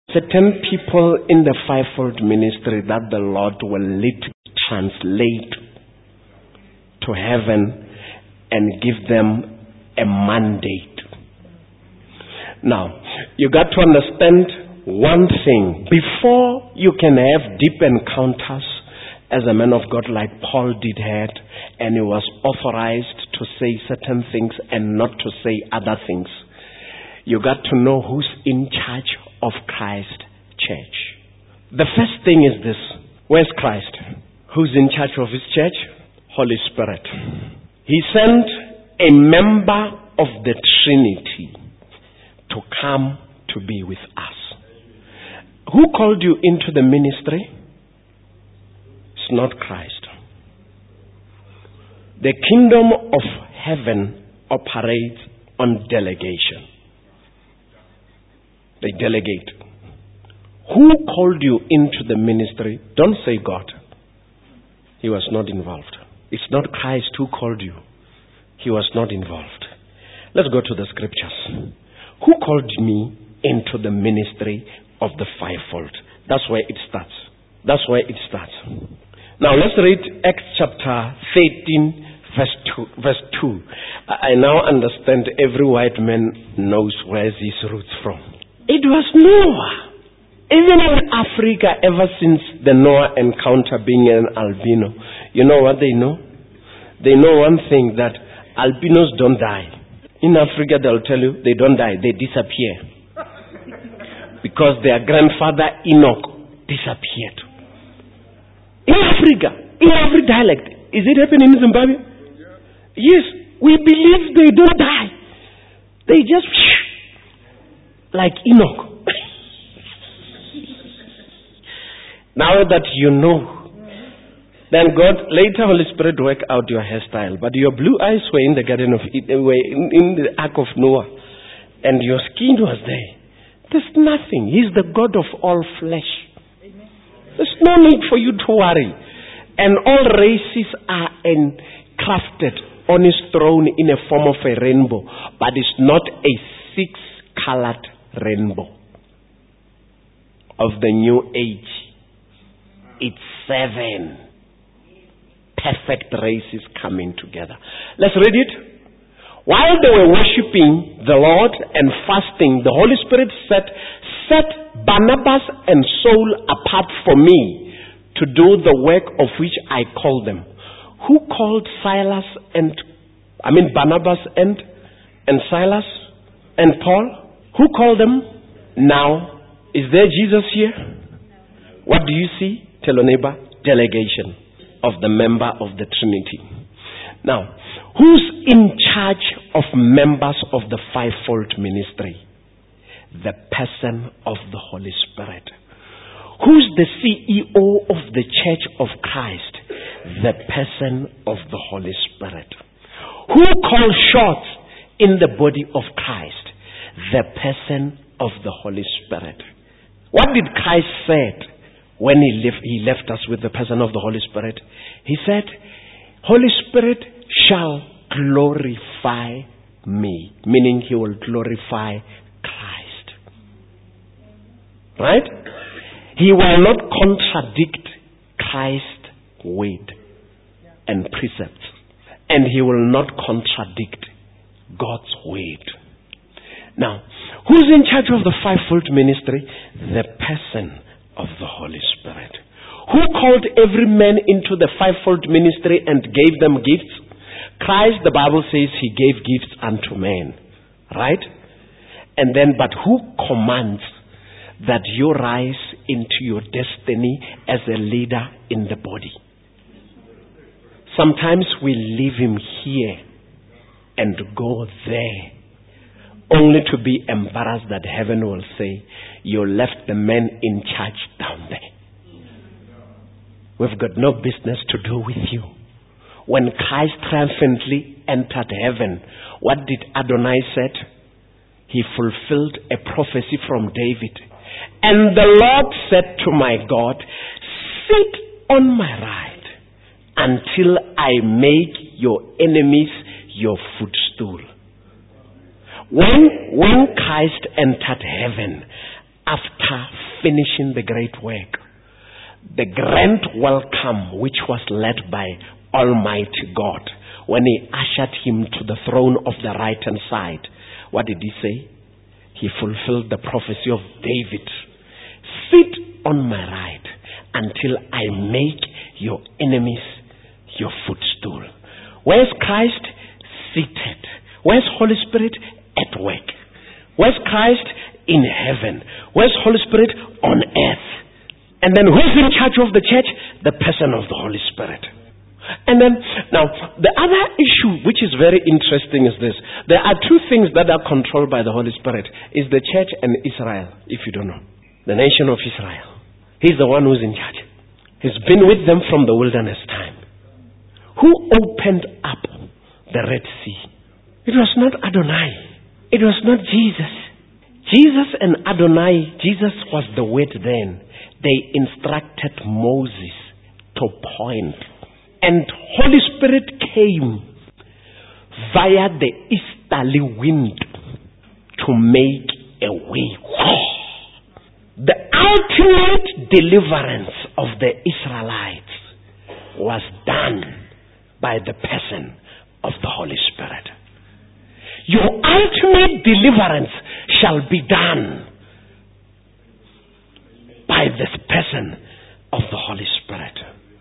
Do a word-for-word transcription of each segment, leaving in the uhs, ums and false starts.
certain people in the fivefold ministry that the Lord will lead to translate to heaven and give them a mandate. Now, you got to understand one thing. Before you can have deep encounters as a man of God like Paul did had, and he was authorized to say certain things and not to say other things, you got to know who's in charge of Christ Church. The first thing is this. Where's Christ? Who's in charge of his church? Holy Spirit. He sent a member of the Trinity to come to be with us. Who called you into the ministry? It's not Christ. The kingdom of heaven operates on delegation. They delegate. Who called you into the ministry? Don't say God. He was not involved. It's not Christ who called you. He was not involved. Let's go to the scriptures. Who called me into the ministry of the fivefold? That's where it starts. That's where it starts. Now let's read Acts chapter thirteen, verse two. Verse two. I now understand every white man knows where his roots from. It was Noah. Even in Africa, ever since the Noah encounter being an albino, you know what they know? They know one thing, that albinos don't die. In Africa, they'll tell you they don't die, they disappear. Because their grandfather Enoch disappeared. In Africa, in every dialect. Is it happening in Zimbabwe? Yes, we believe they don't die. They just like Enoch. Now that you know, then God, later Holy Spirit work out your hairstyle. But your blue eyes were in the Garden of Eden, were in, in the Ark of Noah. And your skin was there. There's nothing. He's the God of all flesh. Amen. There's no need for you to worry. And all races are encrafted on his throne in a form of a rainbow. But it's not a six-colored rainbow of the new age. It's seven perfect races coming together. Let's read it. While they were worshiping the Lord and fasting, the Holy Spirit said, set Barnabas and Saul apart for me to do the work of which I called them. Who called Silas and, I mean Barnabas and, and Silas and Paul? Who called them? Now, is there Jesus here? What do you see? Tell your neighbor, delegation of the member of the Trinity. Now, who's in charge of members of the fivefold ministry? The person of the Holy Spirit. Who's the C E O of the Church of Christ? The person of the Holy Spirit. Who calls shots in the body of Christ? The person of the Holy Spirit. What did Christ say when he left, he left us with the person of the Holy Spirit? He said, Holy Spirit shall glorify me. Meaning he will glorify Christ. Right? He will not contradict Christ's word and precepts. And he will not contradict God's word. Now, who's in charge of the fivefold ministry? The person of the Holy Spirit. Who called every man into the fivefold ministry and gave them gifts? Christ, the Bible says, he gave gifts unto men. Right? And then, but who commands that you rise into your destiny as a leader in the body? Sometimes we leave him here and go there, only to be embarrassed that heaven will say, you left the man in charge down there. We've got no business to do with you. When Christ triumphantly entered heaven, what did Adonai said? He fulfilled a prophecy from David. And the Lord said to my God, sit on my right until I make your enemies your footstool. When, when Christ entered heaven, after finishing the great work. The grand welcome which was led by Almighty God when he ushered him to the throne of the right hand side. What did he say? He fulfilled the prophecy of David. Sit on my right until I make your enemies your footstool. Where's Christ? Seated. Where's Holy Spirit? At work. Where's Christ? In heaven. Where's Holy Spirit? On earth. And then who's in charge of the church? The person of the Holy Spirit. And then, now, the other issue which is very interesting is this. There are two things that are controlled by the Holy Spirit. Is the church and Israel, if you don't know. The nation of Israel. He's the one who's in charge. He's been with them from the wilderness time. Who opened up the Red Sea? It was not Adonai. It was not Jesus. Jesus and Adonai, Jesus was the word then. They instructed Moses to point. And Holy Spirit came via the easterly wind to make a way. The ultimate deliverance of the Israelites was done by the person of the Holy Spirit. Your ultimate deliverance shall be done by this person of the Holy Spirit.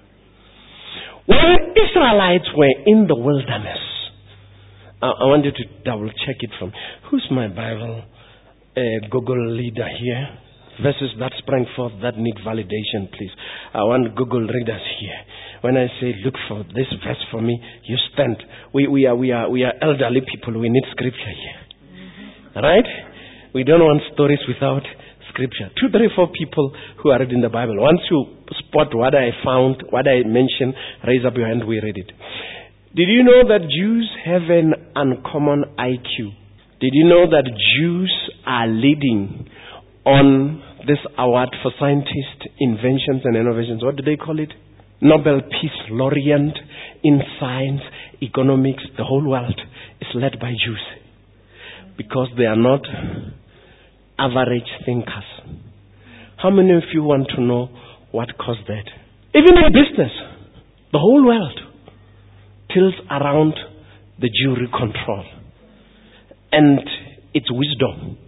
When Israelites were in the wilderness, I, I want you to double check it from, who's my Bible uh, Google leader here? Verses that sprang forth that need validation, please. I want Google readers here. When I say look for this verse for me, you stand. We we are we are we are elderly people. We need scripture here, mm-hmm. Right? We don't want stories without scripture. Two, three, four people who are reading the Bible. Once you spot what I found, what I mentioned, raise up your hand. We read it. Did you know that Jews have an uncommon I Q? Did you know that Jews are leading on this award for scientists, inventions and innovations? What do they call it? Nobel Peace Laureate in science, economics. The whole world is led by Jews because they are not average thinkers. How many of you want to know what caused that? Even in business, the whole world tilts around the Jewry control and its wisdom.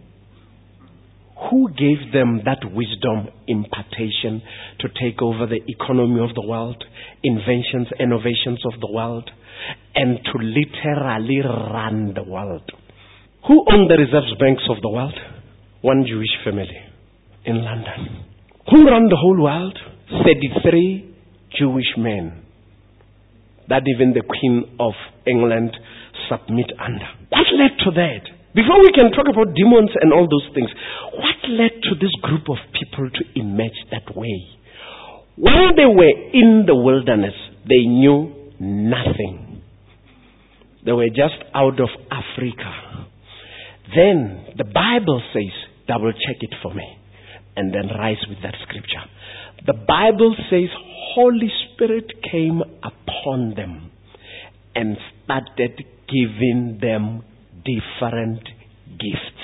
Who gave them that wisdom impartation to take over the economy of the world, inventions, innovations of the world, and to literally run the world? Who owned the reserve banks of the world? One Jewish family in London. Who ran the whole world? thirty-three Jewish men that even the Queen of England submit under. What led to that? Before we can talk about demons and all those things, what led to this group of people to emerge that way? While they were in the wilderness, they knew nothing. They were just out of Africa. Then the Bible says, double check it for me, and then rise with that scripture. The Bible says, Holy Spirit came upon them and started giving them different gifts.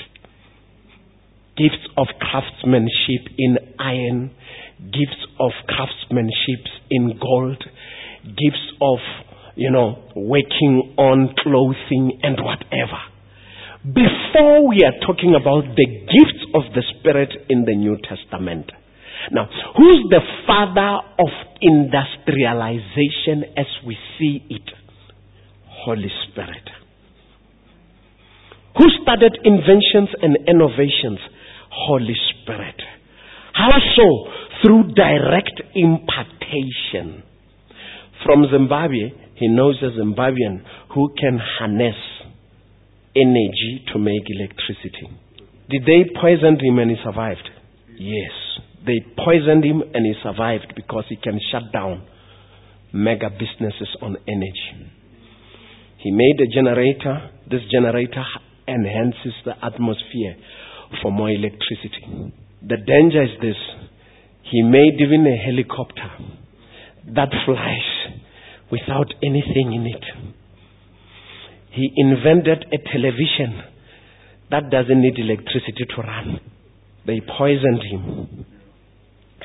Gifts of craftsmanship in iron, gifts of craftsmanship in gold, gifts of, you know, working on clothing and whatever. Before we are talking about the gifts of the Spirit in the New Testament. Now, who's the father of industrialization as we see it? Holy Spirit. Who started inventions and innovations? Holy Spirit. How so? Through direct impartation. From Zimbabwe, he knows a Zimbabwean who can harness energy to make electricity. Did they poison him and he survived? Yes. They poisoned him and he survived because he can shut down mega businesses on energy. He made a generator. This generator enhances the atmosphere for more electricity. The danger is this. He made even a helicopter that flies without anything in it. He invented a television that doesn't need electricity to run. They poisoned him.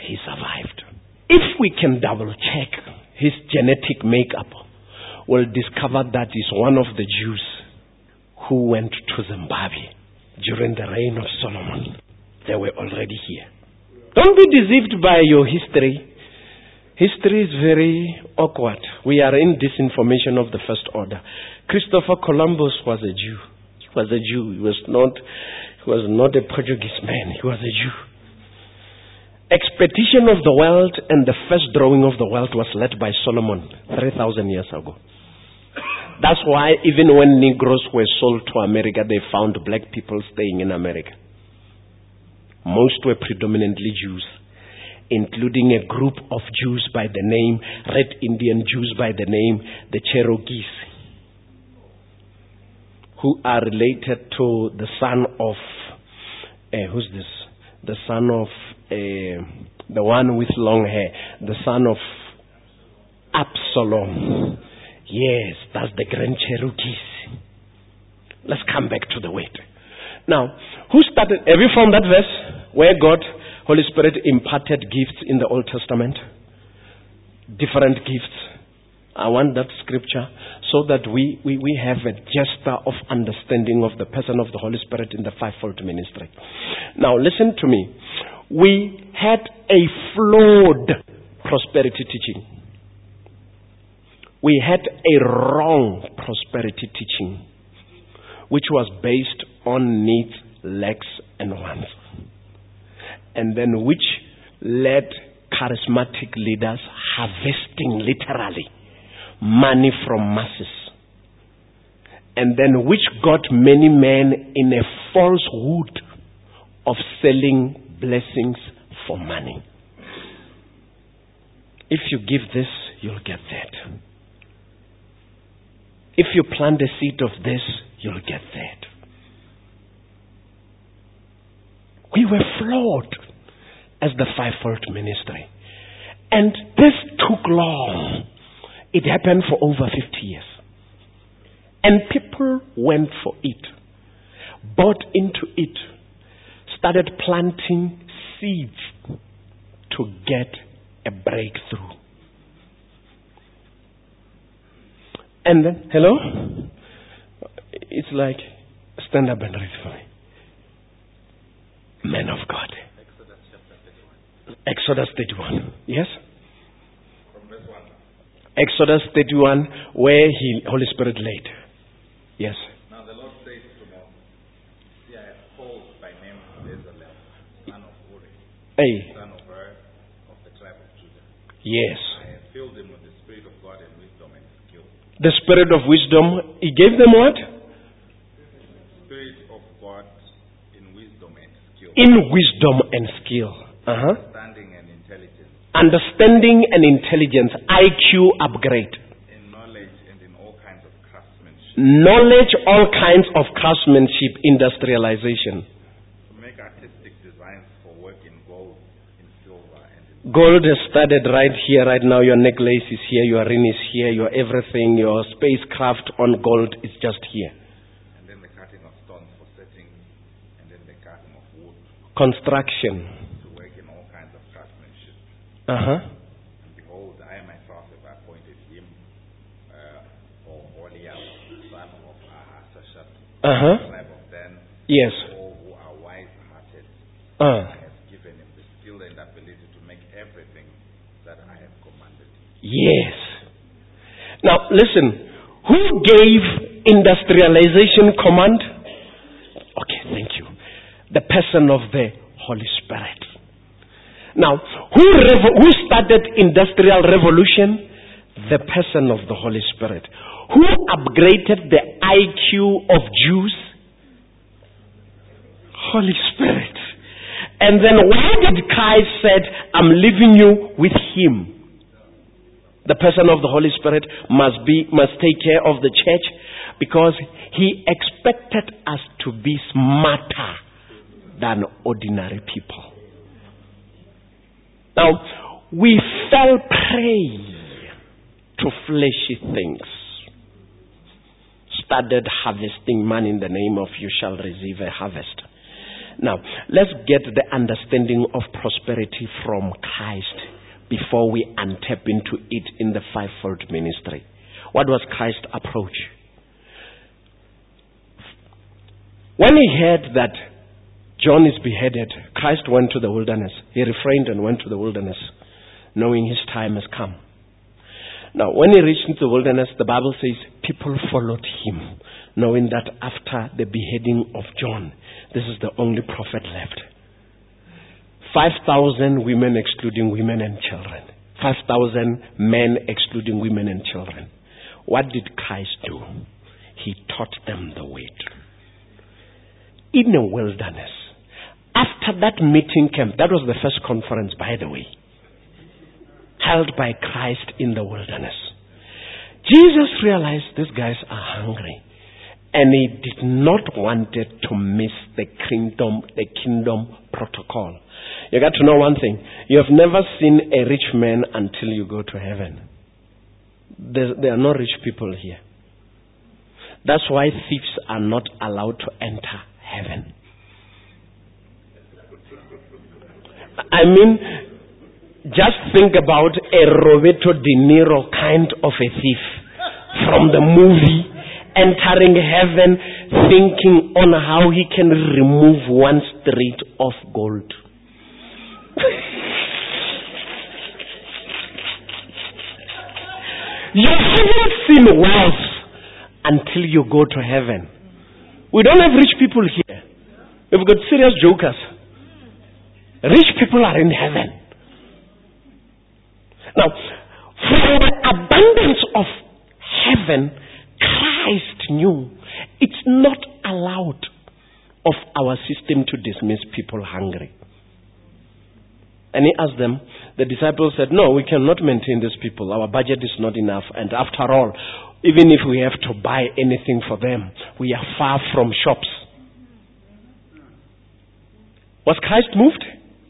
he survived. If we can double check his genetic makeup, we'll discover that he's one of the Jews who went to Zimbabwe during the reign of Solomon. They were already here. Don't be deceived by your history. History is very awkward. We are in disinformation of the first order. Christopher Columbus was a Jew. He was a Jew. He was not, he was not a Portuguese man. He was a Jew. Expedition of the world and the first drawing of the world was led by Solomon three thousand years ago. That's why even when Negroes were sold to America, they found black people staying in America. Most were predominantly Jews, including a group of Jews by the name, Red Indian Jews by the name, the Cherokees, who are related to the son of, uh, who's this? The son of, uh, the one with long hair, the son of Absalom. Yes, that's the Grand Cherokees. Let's come back to the word. Now, who started, have you found that verse where God, Holy Spirit imparted gifts in the Old Testament? Different gifts. I want that scripture so that we, we, we have a gesture of understanding of the person of the Holy Spirit in the fivefold ministry. Now, listen to me. We had a flawed prosperity teaching. We had a wrong prosperity teaching, which was based on needs, lacks, and wants. And then which led charismatic leaders harvesting literally money from masses. And then which got many men in a falsehood of selling blessings for money. If you give this, you'll get that. If you plant a seed of this, you'll get that. We were flawed as the fivefold ministry. And this took long. It happened for over fifty years. And people went for it, bought into it, started planting seeds to get a breakthrough. And then, hello? It's like, stand up and read for me. Men of God. Exodus chapter thirty-one. Exodus thirty-one. Yes? From verse one. Exodus thirty-one, where he, Holy Spirit laid. Yes. Now the Lord says to Moses, see, I have called by name Bezalel, son of Uri, Hey. son of Hur, of the tribe of Judah. Yes. I have filled him with the Spirit of God and wisdom and skill. The Spirit of wisdom. He gave them what? Spirit of God in wisdom and skill. In wisdom and skill. Uh-huh. Understanding and intelligence. Understanding and intelligence. I Q upgrade. In knowledge and in all kinds of craftsmanship. Knowledge, all kinds of craftsmanship, industrialization. To make artistic designs for work in gold, in silver, and in Gold is studded right here, right now. Your necklace is here, your ring is here, your everything, your spacecraft on gold is just here. and then the cutting of stones for setting, and then the cutting of wood Construction. to work in all kinds of craftsmanship. Uh-huh. And behold, I myself have appointed him, uh, or Oliab, son of Ahasushaf, Uh-huh. tribe of Dan, Yes. all who are wise-hearted. Uh. I have given him the skill and ability to make everything that I have commanded him. Yes. Now, listen. Who gave industrialization command? Okay, thank you. The person of the Holy Spirit. Now, who revo- who started industrial revolution? The person of the Holy Spirit. Who upgraded the I Q of Jews? Holy Spirit. And then why did Christ said, I'm leaving you with him? The person of the Holy Spirit must be, must take care of the church because he expected us to be smarter than ordinary people. Now, we fell prey to fleshy things. Started harvesting money in the name of you shall receive a harvest. Now, let's get the understanding of prosperity from Christ before we untap into it in the fivefold ministry. What was Christ's approach? When he heard that John is beheaded, Christ went to the wilderness. He refrained and went to the wilderness, knowing his time has come. Now, when he reached into the wilderness, the Bible says people followed him, knowing that after the beheading of John, this is the only prophet left. five thousand women excluding women and children. five thousand men excluding women and children. What did Christ do? He taught them the way. In a wilderness. After that meeting camp, that was the first conference, by the way, held by Christ in the wilderness. Jesus realized these guys are hungry, and he did not want it to miss the kingdom, the kingdom protocol. You got to know one thing. You have never seen a rich man until you go to heaven. There, there are no rich people here. That's why thieves are not allowed to enter heaven. I mean, just think about a Roberto De Niro kind of a thief from the movie entering heaven thinking on how he can remove one street of gold. You haven't seen wealth until you go to heaven. We don't have rich people here. We've got serious jokers. Rich people are in heaven. Now, from the abundance of heaven, Christ knew it's not allowed of our system to dismiss people hungry. And he asked them, the disciples said, no, we cannot maintain these people. Our budget is not enough. And after all, even if we have to buy anything for them, we are far from shops. Was Christ moved?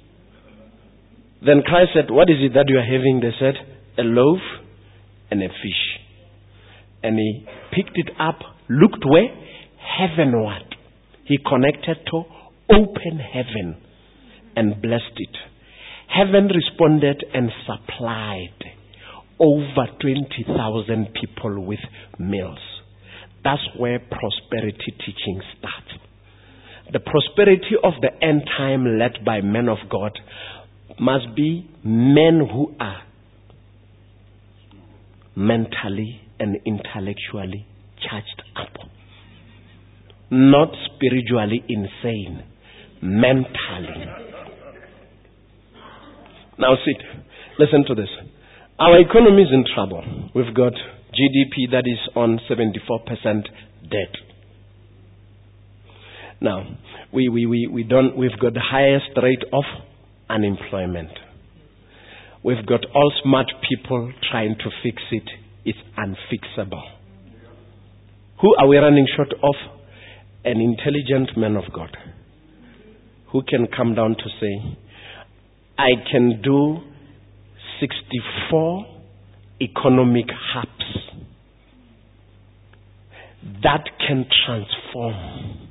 Then Christ said, what is it that you are having? They said, a loaf and a fish. And he picked it up, looked where? Heavenward. He connected to open heaven and blessed it. Heaven responded and supplied over twenty thousand people with meals. That's where prosperity teaching starts. The prosperity of the end time led by men of God must be men who are mentally and intellectually charged up. Not spiritually insane, mentally. Now sit. Listen to this. Our economy is in trouble. We've got G D P that is on seventy-four percent debt. Now, we, we, we, we don't, we've got the highest rate of unemployment. We've got all smart people trying to fix it. It's unfixable. Who are we running short of? An intelligent man of God who can come down to say, I can do sixty-four economic hubs that can transform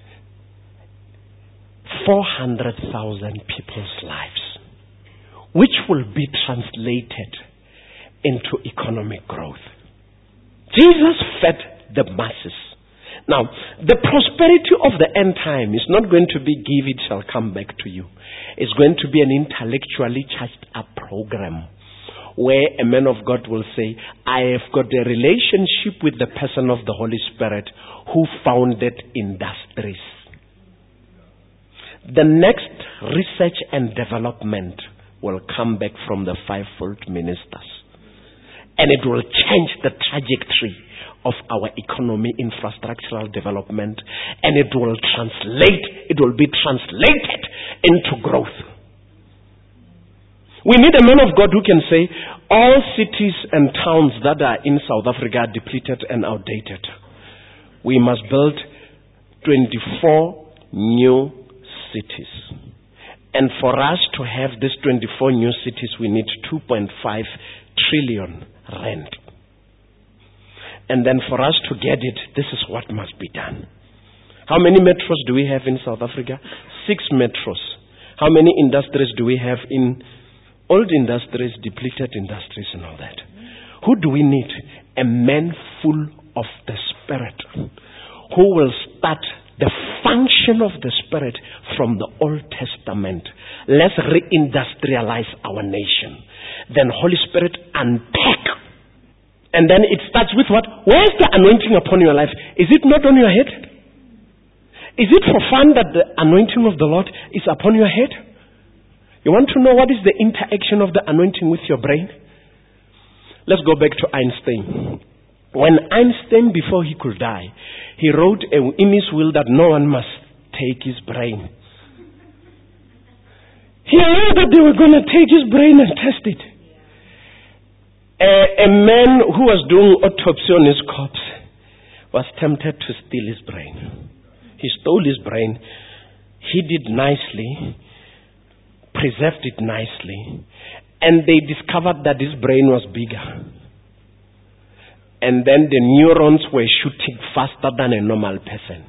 four hundred thousand people's lives, which will be translated into economic growth. Jesus fed the masses. Now, the prosperity of the end time is not going to be give it shall come back to you. It's going to be an intellectually charged up program where a man of God will say, I have got a relationship with the person of the Holy Spirit who founded industries. The next research and development will come back from the fivefold ministers. And it will change the trajectory of our economy, infrastructural development, and it will translate, it will be translated into growth. We need a man of God who can say, all cities and towns that are in South Africa are depleted and outdated. We must build twenty-four new cities. And for us to have these twenty-four new cities, we need two point five trillion rand. And then for us to get it, this is what must be done. How many metros do we have in South Africa? Six metros. How many industries do we have in old industries, depleted industries and all that? Who do we need? A man full of the Spirit, who will start the function of the Spirit from the Old Testament. Let's reindustrialize our nation. Then Holy Spirit unpack. And then it starts with what? Where is the anointing upon your life? Is it not on your head? Is it for fun that the anointing of the Lord is upon your head? You want to know what is the interaction of the anointing with your brain? Let's go back to Einstein. When Einstein, before he could die, he wrote in his will that no one must take his brain. He knew that they were going to take his brain and test it. A, a man who was doing autopsy on his corpse was tempted to steal his brain. He stole his brain, hid it nicely, preserved it nicely, and they discovered that his brain was bigger. And then the neurons were shooting faster than a normal person.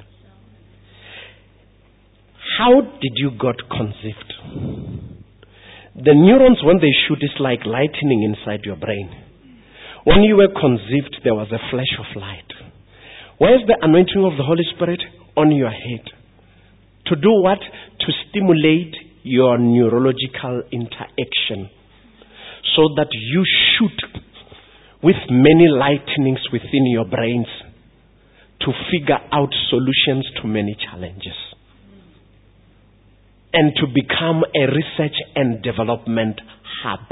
How did you get conceived? The neurons, when they shoot, is like lightning inside your brain. When you were conceived, there was a flash of light. Where is the anointing of the Holy Spirit? On your head. To do what? To stimulate your neurological interaction, so that you shoot with many lightnings within your brains to figure out solutions to many challenges, and to become a research and development hub.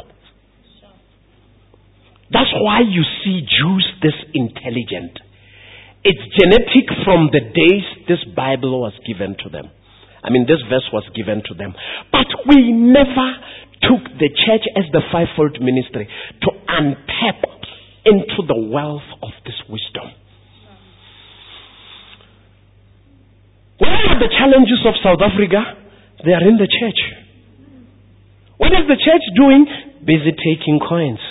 That's why you see Jews this intelligent. It's genetic from the days this Bible was given to them. I mean, this verse was given to them. But we never took the church as the fivefold ministry to untap into the wealth of this wisdom. What are the challenges of South Africa? They are in the church. What is the church doing? Busy taking coins.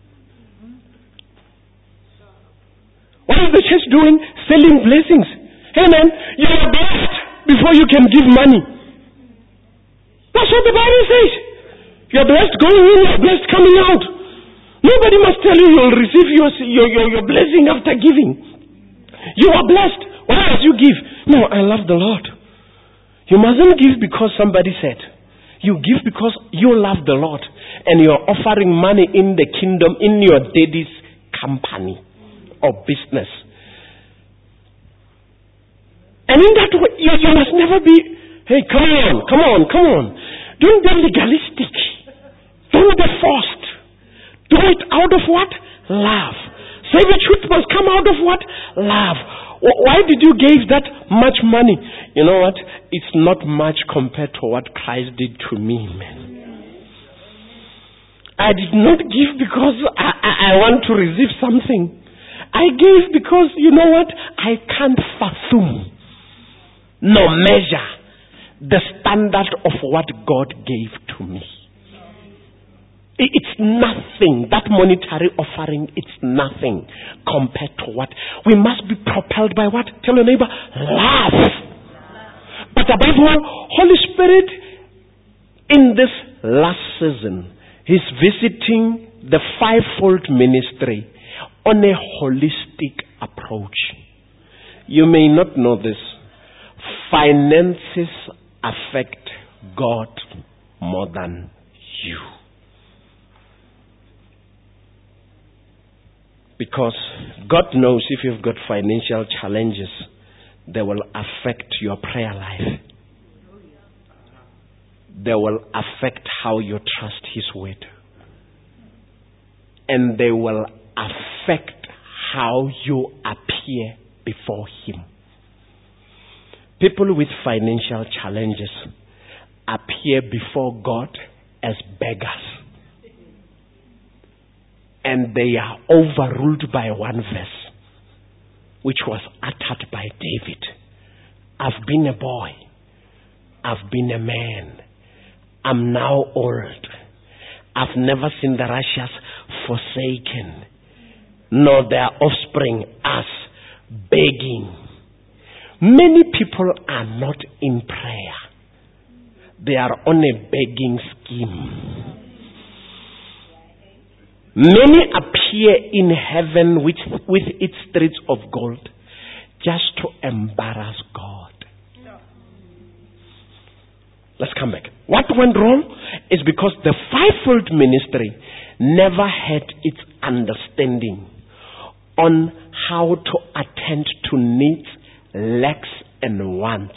What is the church doing? Selling blessings. Hey man, you are blessed before you can give money. That's what the Bible says. You are blessed going in, you are blessed coming out. Nobody must tell you you will receive your, your, your, your blessing after giving. You are blessed. Why must you give? No, I love the Lord. You mustn't give because somebody said. You give because you love the Lord. And you are offering money in the kingdom, in your daddy's company or business. And in that way, you, you must never be, hey, come on, come on, come on. Don't be legalistic. Don't be forced. Do it out of what? Love. Say the truth must come out of what? Love. Why did you give that much money? You know what? It's not much compared to what Christ did to me, man. I did not give because I, I, I want to receive something. I gave because, you know what? I can't fathom, nor measure the standard of what God gave to me. It's nothing. That monetary offering, it's nothing compared to what. We must be propelled by what? Tell your neighbor, love. But above all, Holy Spirit, in this last season, He's visiting the fivefold ministry on a holistic approach. You may not know this. Finances affect God more than you. Because God knows if you've got financial challenges, they will affect your prayer life. They will affect how you trust His word. And they will affect how you appear before Him. People with financial challenges appear before God as beggars. And they are overruled by one verse, which was uttered by David. I've been a boy. I've been a man. I'm now old. I've never seen the righteous forsaken, nor their offspring us begging. Many people are not in prayer. They are on a begging scheme. Many appear in heaven with, with its streets of gold just to embarrass God. Let's come back. What went wrong is because the fivefold ministry never had its understanding on how to attend to needs, lacks, and wants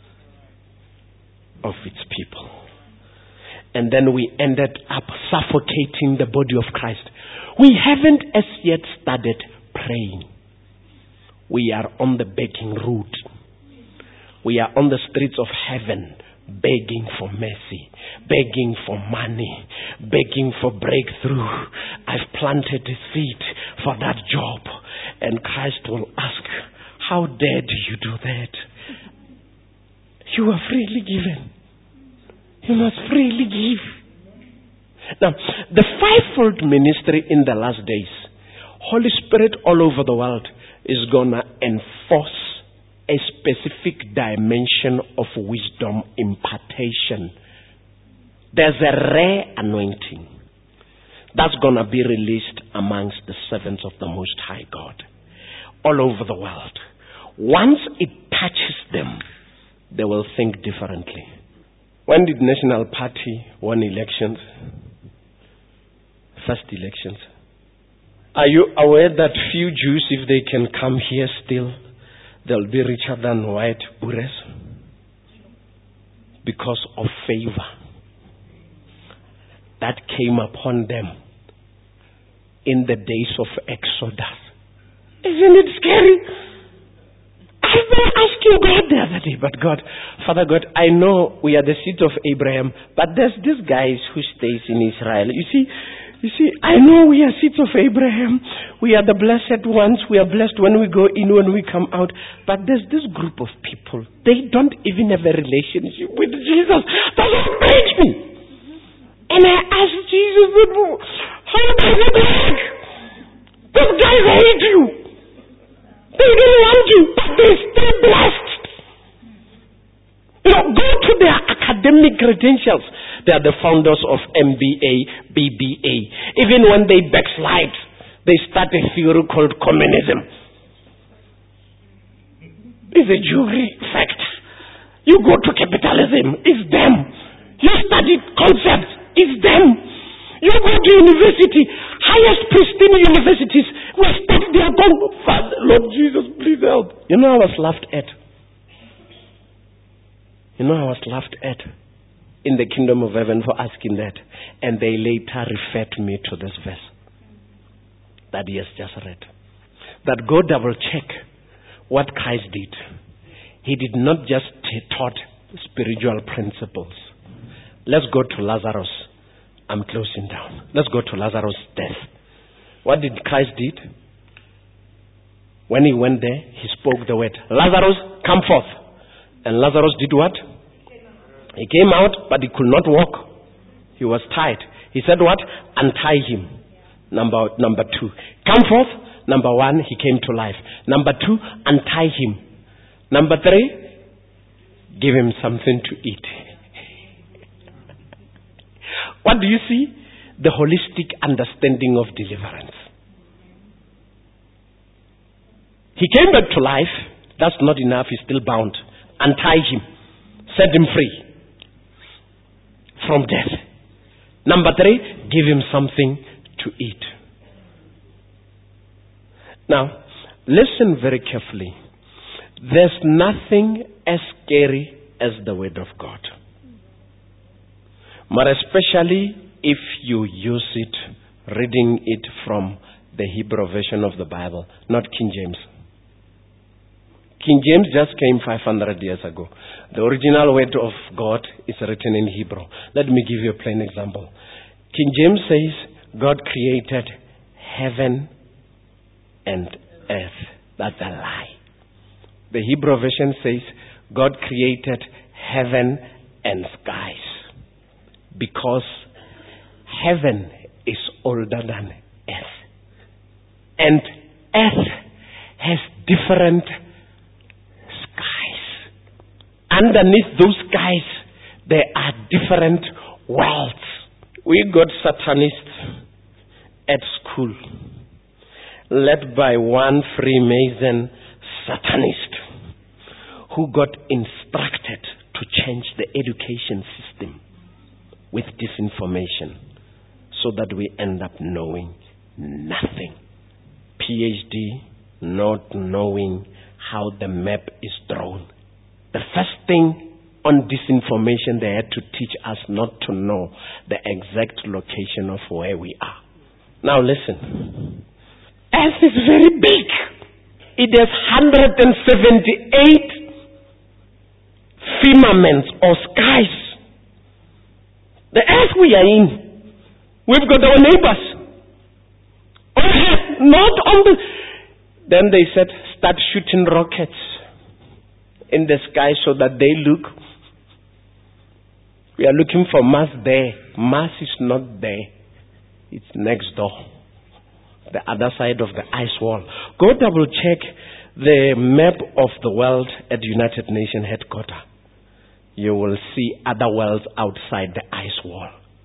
of its people. And then we ended up suffocating the body of Christ. We haven't as yet started praying. We are on the begging route. We are on the streets of heaven, begging for mercy, begging for money, begging for breakthrough. I've planted a seed for that job. And Christ will ask, how dare do you do that? You are freely given. You must freely give. Now, the fivefold ministry in the last days, Holy Spirit all over the world is going to enforce a specific dimension of wisdom impartation. There's a rare anointing that's going to be released amongst the servants of the Most High God all over the world. Once it touches them, they will think differently. When did National Party won elections? First elections. Are you aware that few Jews, if they can come here still, they'll be richer than white Bures? Because of favor that came upon them in the days of Exodus. Isn't it scary? I've been asking God the other day, but God, Father God, I know we are the seed of Abraham, but there's this guy who stays in Israel. You see, you see, I know we are seeds of Abraham. We are the blessed ones. We are blessed when we go in, when we come out. But there's this group of people. They don't even have a relationship with Jesus. That's what makes me. And I asked Jesus, how does it work? Those guys hate you. They don't want you, but they're still blessed. You know, go to their academic credentials. They are the founders of M B A, B B A. Even when they backslide, they start a theory called communism. It's a jury fact. You go to capitalism, it's them. You study concepts, it's them. You go to university, highest pristine universities, we study their concepts. Lord Jesus, please help. You know I was laughed at. You know I was laughed at in the kingdom of heaven for asking that. And they later referred me to this verse that he has just read. That go double check what Christ did. He did not just taught spiritual principles. Let's go to Lazarus. I'm closing down. Let's go to Lazarus' death. What did Christ did? When he went there, he spoke the word, Lazarus, come forth. And Lazarus did what? He came out, but he could not walk. He was tied. He said what? Untie him. Number, number two. Come forth. Number one, he came to life. Number two, untie him. Number three, give him something to eat. What do you see? The holistic understanding of deliverance. He came back to life. That's not enough. He's still bound. Untie him. Set him free from death. Number three, give him something to eat. Now, listen very carefully. There's nothing as scary as the word of God. But especially if you use it, reading it from the Hebrew version of the Bible, not King James. King James just came five hundred years ago. The original word of God is written in Hebrew. Let me give you a plain example. King James says, God created heaven and earth. That's a lie. The Hebrew version says, God created heaven and skies. Because heaven is older than earth. And earth has different skies. underneath those guys, there are different worlds. We got Satanists at school, led by one Freemason Satanist who got instructed to change the education system with disinformation so that we end up knowing nothing. PhD, not knowing how the map is drawn. The first thing on disinformation, they had to teach us not to know the exact location of where we are. Now listen. Earth is very big. It has one hundred seventy-eight firmaments or skies. The earth we are in, we've got our neighbors. Oh, not on the... Then they said, start shooting rockets in the sky so that they look. We are looking for Mars there. Mars is not there. It's next door. The other side of the ice wall. Go double check the map of the world at United Nations headquarters. You will see other worlds outside the ice wall.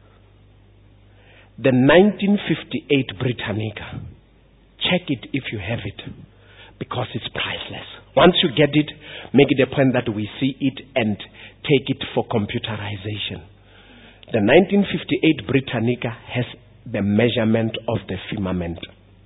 The nineteen fifty-eight Britannica. Check it if you have it, because it's priceless. Once you get it, make it a point that we see it and take it for computerization. The nineteen fifty-eight Britannica has the measurement of the firmament.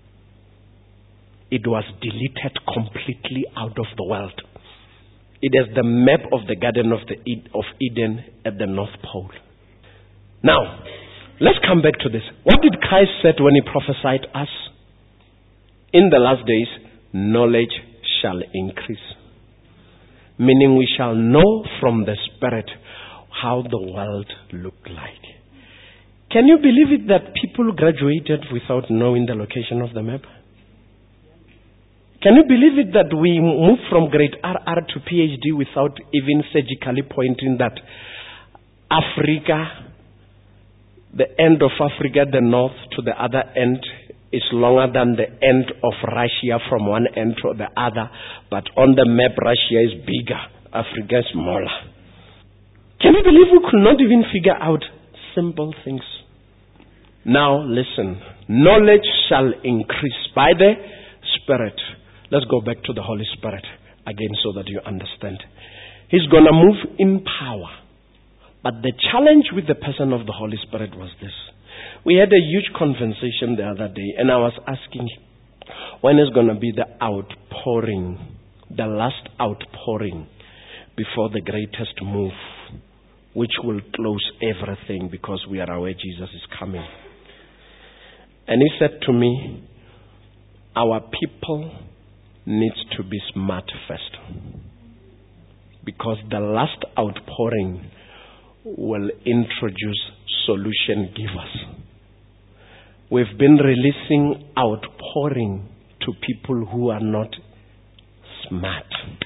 It was deleted completely out of the world. It has the map of the Garden of, the of Eden at the North Pole. Now, let's come back to this. What did Christ say when he prophesied us? In the last days, knowledge shall increase. Meaning we shall know from the Spirit how the world looked like. Can you believe it that people graduated without knowing the location of the map? Can you believe it that we moved from grade R R to PhD without even surgically pointing that Africa, the end of Africa, the north to the other end, is longer than the end of Russia from one end to the other, but on the map Russia is bigger, Africa is smaller. Can you believe we could not even figure out simple things? Now listen, knowledge shall increase by the Spirit. Let's go back to the Holy Spirit again so that you understand. He's going to move in power. But the challenge with the person of the Holy Spirit was this. We had a huge conversation the other day, and I was asking, when is going to be the outpouring, the last outpouring before the greatest move, which will close everything because we are aware Jesus is coming. And he said to me, our people needs to be smart first, because the last outpouring will introduce solution givers. We've been releasing outpouring to people who are not smart,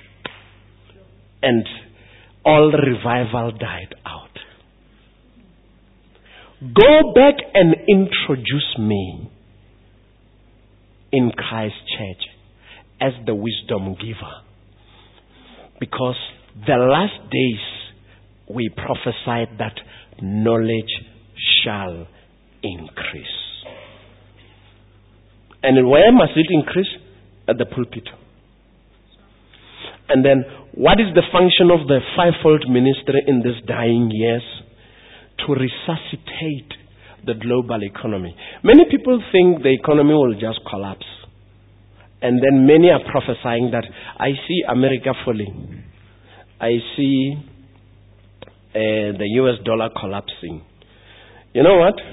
and all revival died out. Go back and introduce me in Christ's church as the wisdom giver, because the last days we prophesied that knowledge shall increase. And where must it increase? At the pulpit. And then, what is the function of the fivefold ministry in these dying years? To resuscitate the global economy. Many people think the economy will just collapse. And then many are prophesying that I see America falling. I see uh, the U S dollar collapsing. You know what?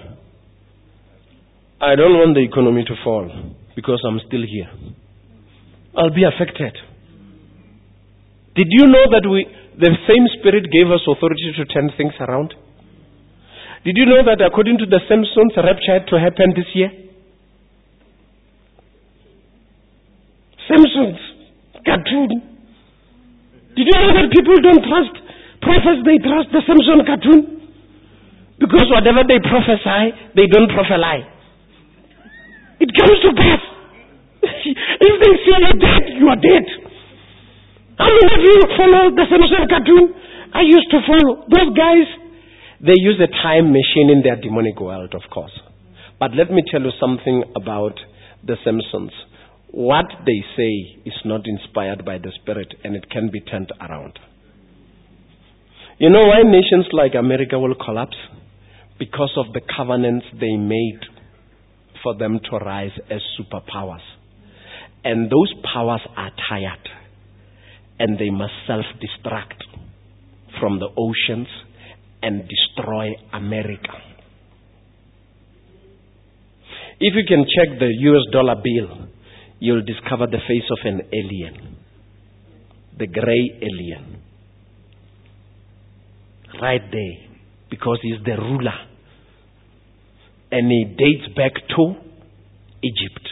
I don't want the economy to fall because I'm still here. I'll be affected. Did you know that we, the same Spirit gave us authority to turn things around? Did you know that according to the Simpsons, rapture had to happen this year? Simpsons cartoon. Did you know that people don't trust prophets, they trust the Simpson cartoon? Because whatever they prophesy, they don't prophesy. It comes to pass. If they say you're dead, you are dead. How many of you follow the Simpson cartoon? I used to follow those guys. They use a time machine in their demonic world, of course. But let me tell you something about the Simpsons. What they say is not inspired by the Spirit, and it can be turned around. You know why nations like America will collapse? Because of the covenants they made for them to rise as superpowers. And those powers are tired, and they must self-destruct from the oceans and destroy America. If you can check the U S dollar bill, you'll discover the face of an alien. The gray alien. Right there. Because he's the ruler. And he dates back to Egypt.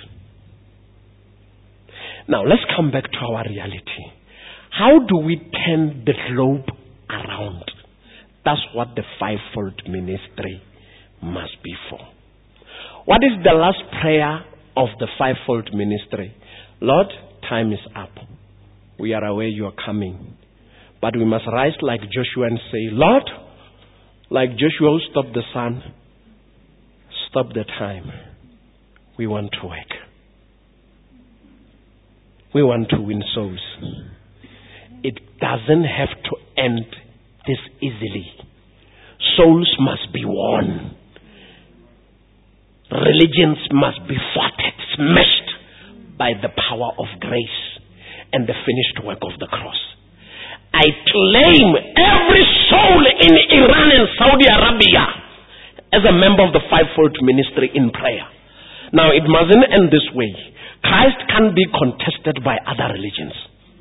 Now let's come back to our reality. How do we turn the globe around? That's what the fivefold ministry must be for. What is the last prayer of the fivefold ministry? Lord, time is up. We are aware you are coming. But we must rise like Joshua and say, Lord, like Joshua who stopped the sun, stop the time. We want to work. We want to win souls. It doesn't have to end this easily. Souls must be won. Religions must be fought, smashed by the power of grace and the finished work of the cross. I claim every soul in Iran and Saudi Arabia as a member of the fivefold ministry in prayer. Now, it mustn't end this way. Christ can't be contested by other religions.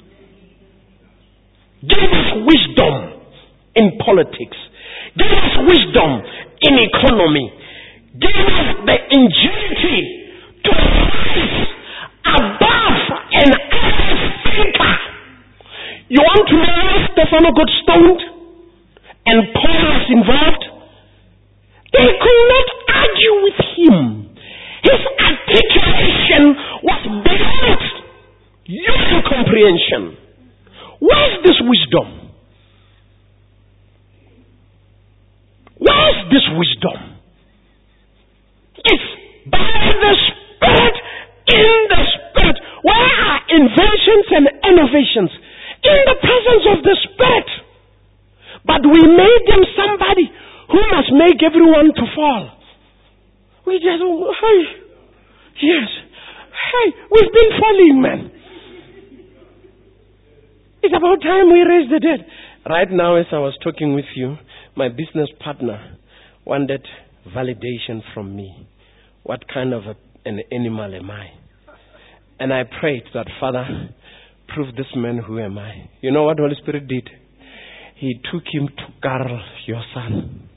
Give us wisdom in politics. Give us wisdom in economy. Give us the ingenuity to rise above an earth thinker. You want to know why Stefano got stoned and Paul was involved? They could not argue with him. His articulation was beyond human comprehension. Where is this wisdom? Where is this wisdom? It's by the Spirit, in the Spirit. Where are inventions and innovations? In the presence of the Spirit. But we made them somebody who must make everyone to fall. We just, hey, yes, hey, we've been falling, man. It's about time we raise the dead. Right now, as I was talking with you, my business partner wanted validation from me. What kind of a, an animal am I? And I prayed that, Father, prove this man who am I. You know what Holy Spirit did? He took him to Carl, your son.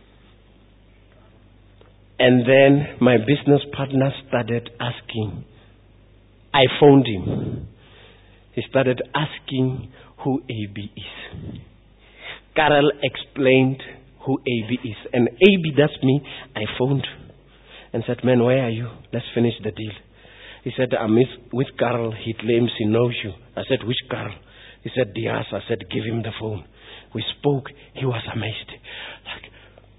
And then my business partner started asking. I phoned him. He started asking who A B is. Carl explained who A B is. And A B, that's me. I phoned and said, man, where are you? Let's finish the deal. He said, I'm with Carl. He claims he knows you. I said, which Carl? He said, Diaz. I said, give him the phone. We spoke. He was amazed. Like,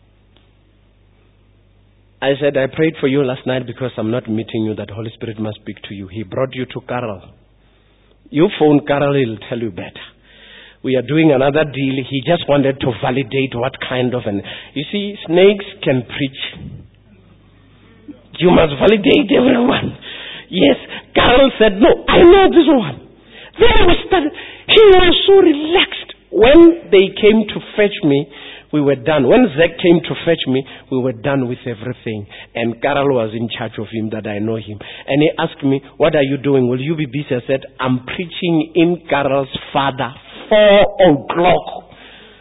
I said, I prayed for you last night because I'm not meeting you, that Holy Spirit must speak to you. He brought you to Carl. You phone Carl, he'll tell you better. We are doing another deal. He just wanted to validate what kind of an... You see, snakes can preach. You must validate everyone. Yes, Carl said, no, I know this one. Then we started. He was so relaxed. When they came to fetch me, we were done. When Zach came to fetch me, we were done with everything. And Carl was in charge of him, that I know him. And he asked me, what are you doing? Will you be busy? I said, I'm preaching in Carl's father, four o'clock.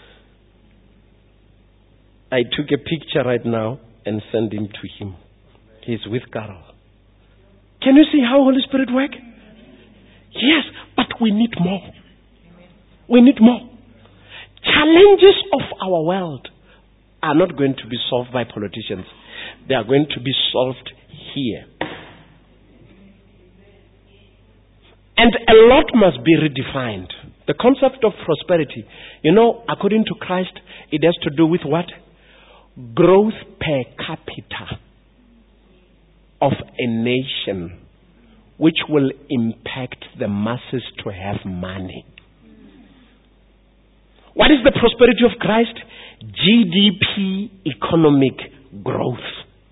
I took a picture right now and sent him to him. He's with Carl. Can you see how Holy Spirit works? Yes, but we need more. We need more. Challenges of our world are not going to be solved by politicians. They are going to be solved here. And a lot must be redefined. The concept of prosperity, you know, according to Christ, it has to do with what? Growth per capita of a nation, which will impact the masses to have money. What is the prosperity of Christ? G D P economic growth.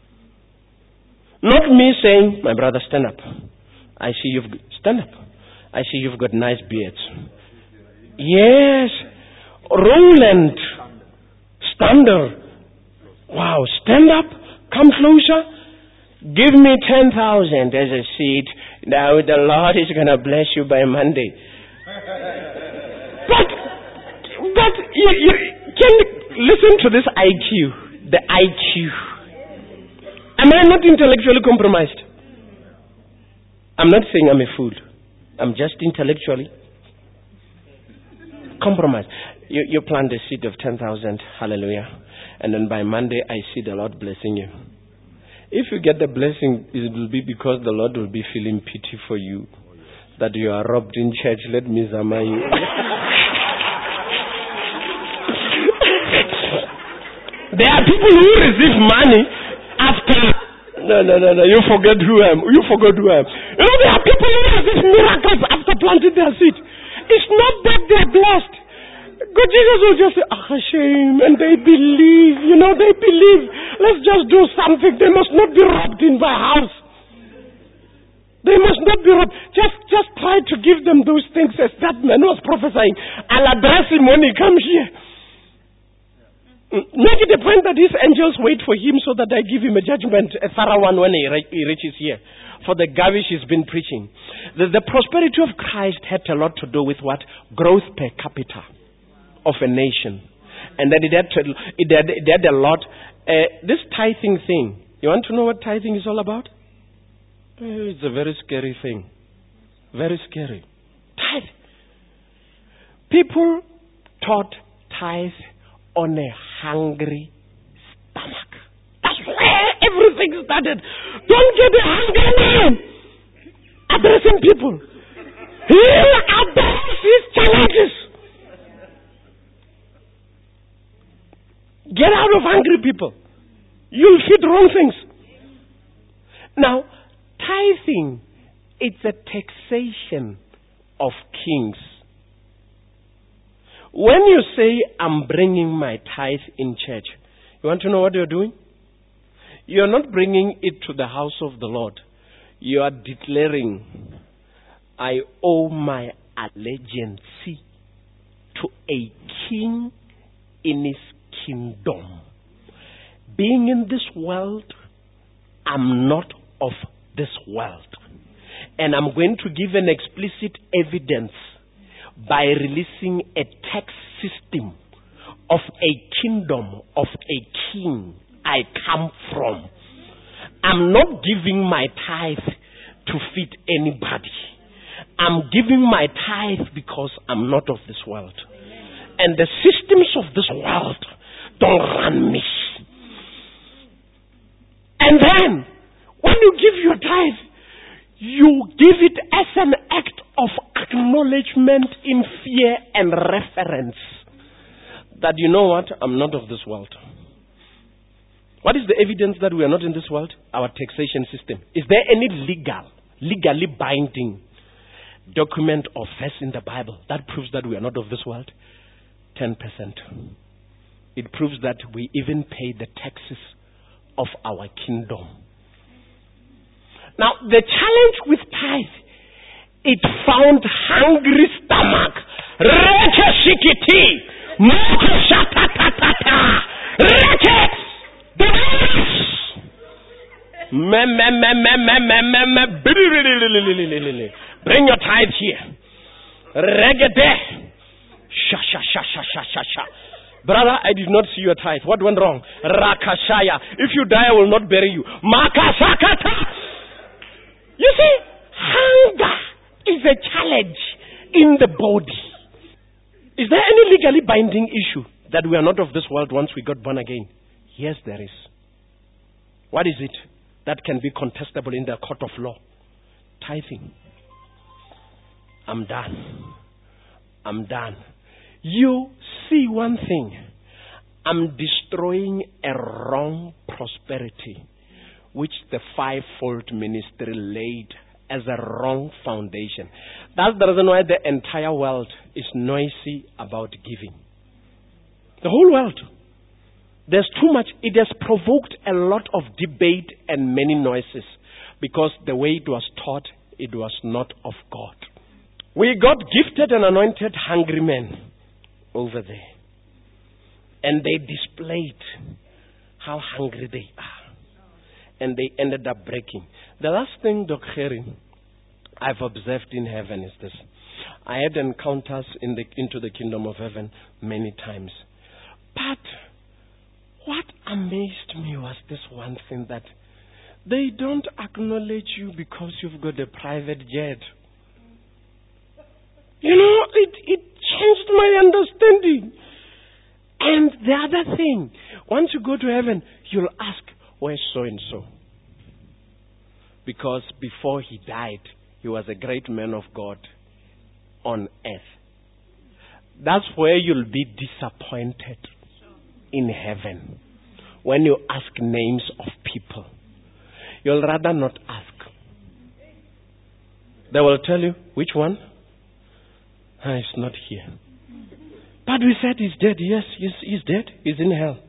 Not me saying, my brother, stand up. I see you've stand up. I see you've got nice beards. Yes. Roland. Standard. Wow. Stand up. Come closer. Give me ten thousand as a seed. Now the Lord is going to bless you by Monday. But, but you, you can listen to this I Q. The I Q. Am I not intellectually compromised? I'm not saying I'm a fool. I'm just intellectually compromised. You, you plant a seed of ten thousand, hallelujah. And then by Monday, I see the Lord blessing you. If you get the blessing, it will be because the Lord will be feeling pity for you. That you are robbed in church. Let me zama you. There are people who receive money after... No, no, no, no. You forget who I am. You forget who I am. You know, there are people who receive miracles after planting their seed. It's not that they're blessed. God, Jesus will just say, ah, shame. And they believe. You know, they believe. Let's just do something. They must not be robbed in my house. They must not be robbed. Just, just try to give them those things as that man was prophesying. I'll address him when he comes here. Make it a point that these angels wait for him so that I give him a judgment, a thorough one, when he, re- he reaches here. For the garbage he's been preaching. The, the prosperity of Christ had a lot to do with what? Growth per capita of a nation. And then it had, to, it had, it had a lot. Uh, this tithing thing, you want to know what tithing is all about? Uh, it's a very scary thing. Very scary. Tithe. People taught tithe on a hungry stomach. That's where everything started. Don't get a hungry man addressing people. He'll address his challenges. Get out of hungry people. You'll feed wrong things. Now, tithing, it's a taxation of kings. When you say, I'm bringing my tithe in church, you want to know what you're doing? You're not bringing it to the house of the Lord. You are declaring, I owe my allegiance to a king in his kingdom. Being in this world, I'm not of this world. And I'm going to give an explicit evidence by releasing a tax system of a kingdom, of a king I come from. I'm not giving my tithe to feed anybody. I'm giving my tithe because I'm not of this world. And the systems of this world don't run me. And then, when you give your tithe, you give it as an act of acknowledgement in fear and reference. That you know what? I'm not of this world. What is the evidence that we are not in this world? Our taxation system. Is there any legal, legally binding document or verse in the Bible that proves that we are not of this world? ten percent. It proves that we even pay the taxes of our kingdom. Now, the challenge with tithe, it found hungry stomach. Reche shikiti. Moko shatatatata. Reche. Me, me, me, me, me, me, me, me. Bring your tithe here. Regede. Sha, sha, sha, sha, sha, sha, sha. Brother, I did not see your tithe. What went wrong? Rakashaya. If you die, I will not bury you. Makasakata. You see, hunger is a challenge in the body. Is there any legally binding issue that we are not of this world once we got born again? Yes, there is. What is it that can be contestable in the court of law? Tithing. I'm done. I'm done. You see one thing. I'm destroying a wrong prosperity which the fivefold ministry laid as a wrong foundation. That's the reason why the entire world is noisy about giving. The whole world. There's too much. It has provoked a lot of debate and many noises because the way it was taught, it was not of God. We got gifted and anointed hungry men over there. And they displayed how hungry they are. And they ended up breaking. The last thing, Doctor Gerry, I've observed in heaven is this. I had encounters in the, into the kingdom of heaven many times. But what amazed me was this one thing, that they don't acknowledge you because you've got a private jet. You know, it, it changed my understanding. And the other thing, once you go to heaven, you'll ask, where's so-and-so? Because before he died, he was a great man of God on earth. That's where you'll be disappointed in heaven. When you ask names of people, you'll rather not ask. They will tell you, which one? Ah, he's not here. But we said he's dead. Yes, he's, he's dead. He's in hell.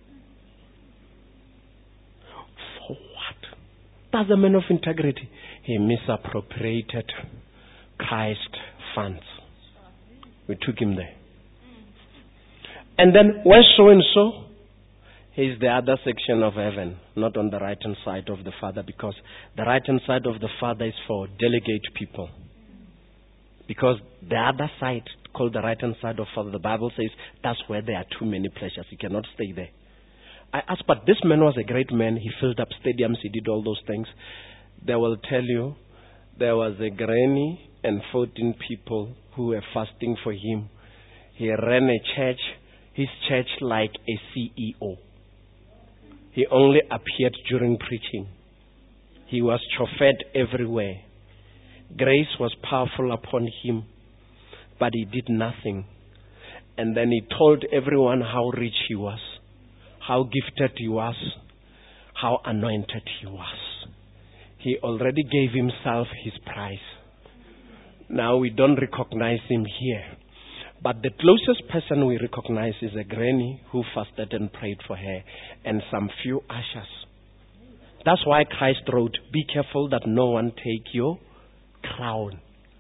For what? That's a man of integrity. He misappropriated Christ funds. We took him there. And then, where's so-and-so? He's the other section of heaven, not on the right-hand side of the Father, because the right-hand side of the Father is for delegate people. Because the other side, called the right-hand side of Father, the Bible says that's where there are too many pleasures. You cannot stay there. I asked, but this man was a great man. He filled up stadiums. He did all those things. They will tell you there was a granny and fourteen people who were fasting for him. He ran a church, his church like a C E O. He only appeared during preaching. He was chauffeured everywhere. Grace was powerful upon him, but he did nothing. And then he told everyone how rich he was, how gifted he was, how anointed he was. He already gave himself his price. Now we don't recognize him here. But the closest person we recognize is a granny who fasted and prayed for her and some few ushers. That's why Christ wrote, be careful that no one take your crown.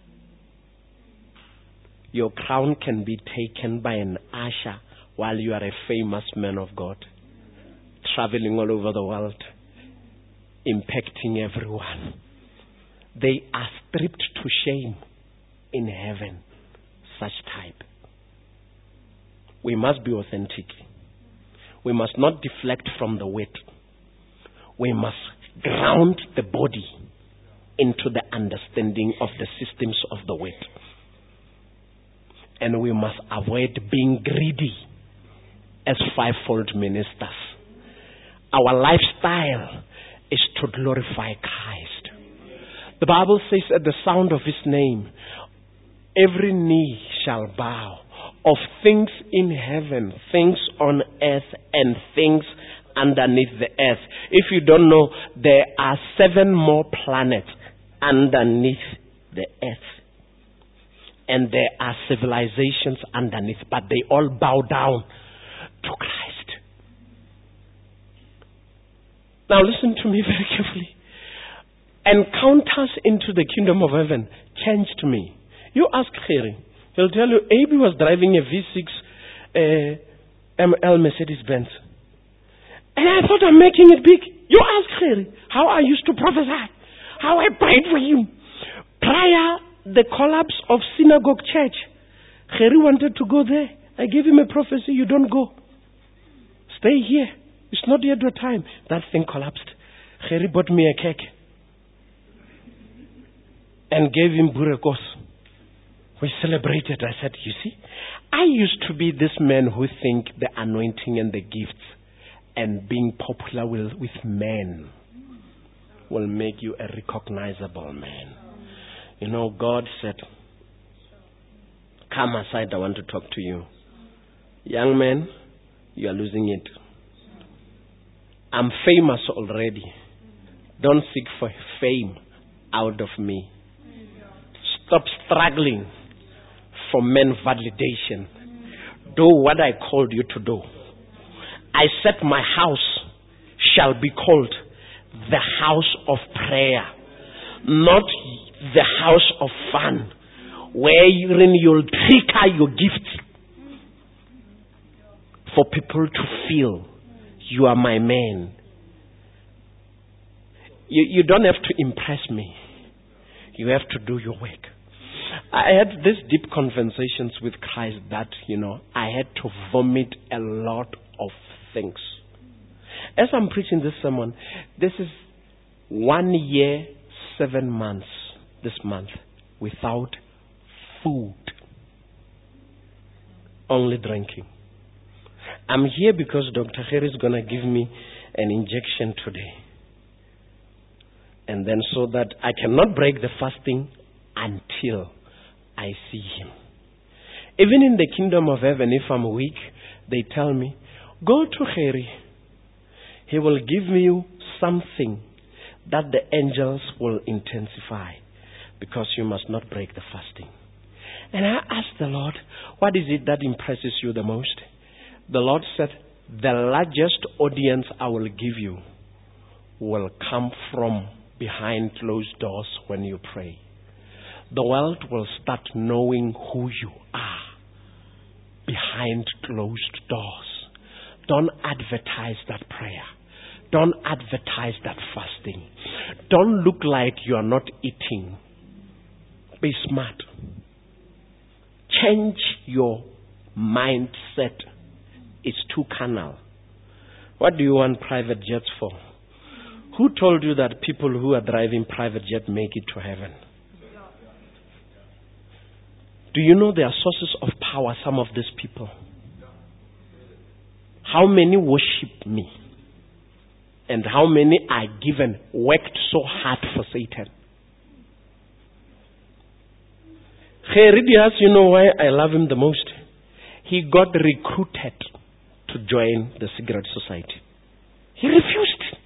Your crown can be taken by an usher while you are a famous man of God, traveling all over the world, impacting everyone. They are stripped to shame in heaven, such type. We must be authentic. We must not deflect from the word. We must ground the body into the understanding of the systems of the word. And we must avoid being greedy as fivefold ministers. Our lifestyle is to glorify Christ. The Bible says at the sound of his name, every knee shall bow, of things in heaven, things on earth, and things underneath the earth. If you don't know, there are seven more planets underneath the earth. And there are civilizations underneath, but they all bow down to Christ. Now listen to me very carefully. Encounters into the kingdom of heaven changed me. You ask Gerry, he'll tell you, Abe was driving a V six uh, M L Mercedes-Benz. And I thought, I'm making it big. You ask Gerry how I used to prophesy, how I prayed for him. Prior the collapse of Synagogue Church, Gerry wanted to go there. I gave him a prophecy, you don't go. Stay here. It's not yet your time. That thing collapsed. Gerry bought me a cake and gave him burekos. We celebrated. I said, you see, I used to be this man who think the anointing and the gifts and being popular with, with men will make you a recognizable man. You know, God said, Come aside, I want to talk to you. Young man, you are losing it. I'm famous already. Don't seek for fame out of me. Stop struggling for men validation. Do what I called you to do. I said my house shall be called the house of prayer, not the house of fun, wherein you'll trigger your gifts for people to feel you are my man. You, you don't have to impress me. You have to do your work. I had these deep conversations with Christ that, you know, I had to vomit a lot of things. As I'm preaching this sermon, this is one year, seven months this month without food. Only drinking. I'm here because Doctor Harry is going to give me an injection today. And then so that I cannot break the fasting until I see him. Even in the kingdom of heaven, if I'm weak, they tell me, go to Harry. He will give you something that the angels will intensify because you must not break the fasting. And I asked the Lord, what is it that impresses you the most? The Lord said, the largest audience I will give you will come from behind closed doors when you pray. The world will start knowing who you are behind closed doors. Don't advertise that prayer. Don't advertise that fasting. Don't look like you are not eating. Be smart. Change your mindset. It's too carnal. What do you want private jets for? Who told you that people who are driving private jet make it to heaven? Do you know there are sources of power, some of these people? How many worship me? And how many are given, worked so hard for Satan? Herodias, you know why I love him the most? He got recruited to join the secret society. He refused.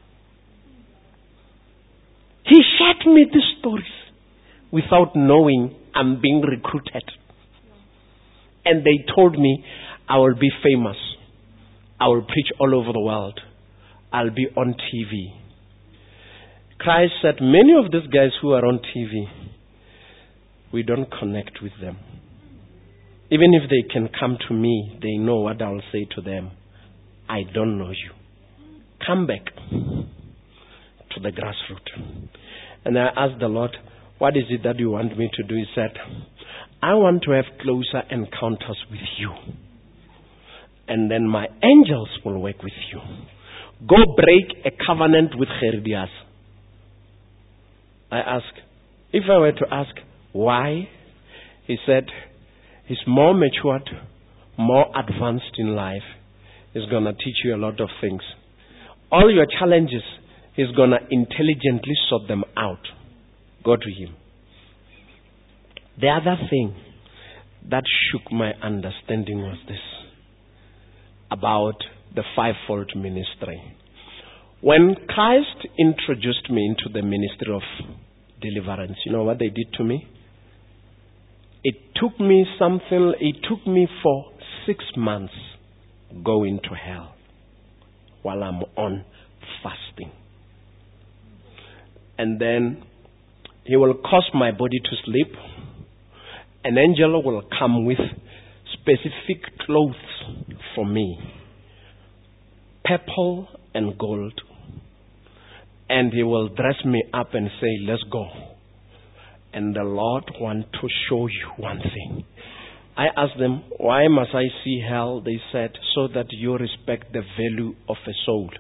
He shared me these stories without knowing I'm being recruited. And they told me I will be famous. I will preach all over the world. I'll be on T V. Christ said, many of these guys who are on T V, we don't connect with them. Even if they can come to me, they know what I'll say to them. I don't know you. Come back to the grassroots. And I asked the Lord, what is it that you want me to do? He said, I want to have closer encounters with you. And then my angels will work with you. Go break a covenant with Herodias. I asked, if I were to ask why, he said, he's more matured, more advanced in life. He's going to teach you a lot of things. All your challenges, he's going to intelligently sort them out. Go to him. The other thing that shook my understanding was this, about the fivefold ministry. When Christ introduced me into the ministry of deliverance, you know what they did to me? It took me something, it took me for six months going to hell while I'm on fasting. And then he will cause my body to sleep. An angel will come with specific clothes for me, purple and gold. And he will dress me up and say, let's go. And the Lord wants to show you one thing. I asked them, why must I see hell? They said, so that you respect the value of a soul.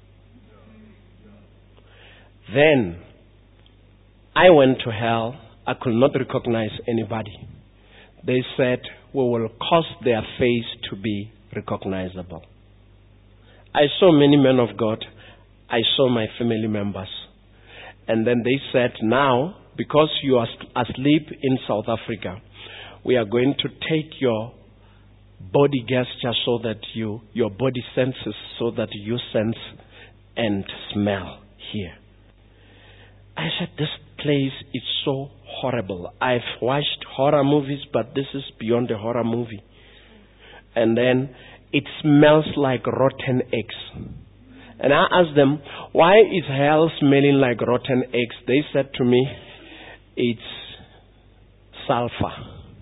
Then I went to hell. I could not recognize anybody. They said, we will cause their face to be recognizable. I saw many men of God. I saw my family members. And then they said, now, because you are asleep in South Africa, we are going to take your body gesture so that you, your body senses so that you sense and smell here. I said, this place is so horrible. I've watched horror movies, but this is beyond a horror movie. And then it smells like rotten eggs. And I asked them, why is hell smelling like rotten eggs? They said to me, it's sulfur.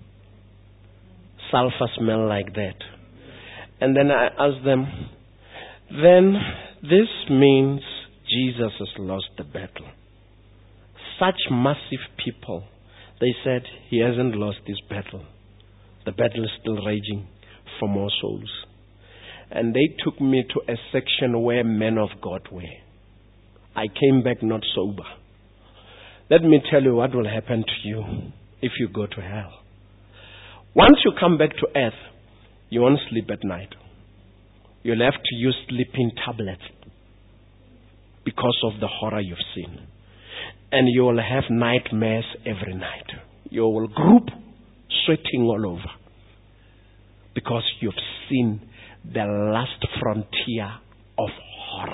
Sulfur smell like that. And then I asked them, then this means Jesus has lost the battle. Such massive people, they said, he hasn't lost this battle. The battle is still raging for more souls. And they took me to a section where men of God were. I came back not sober. Let me tell you what will happen to you if you go to hell. Once you come back to earth, you won't sleep at night. You'll have to use sleeping tablets because of the horror you've seen. And you will have nightmares every night. You will group sweating all over because you've seen the last frontier of horror.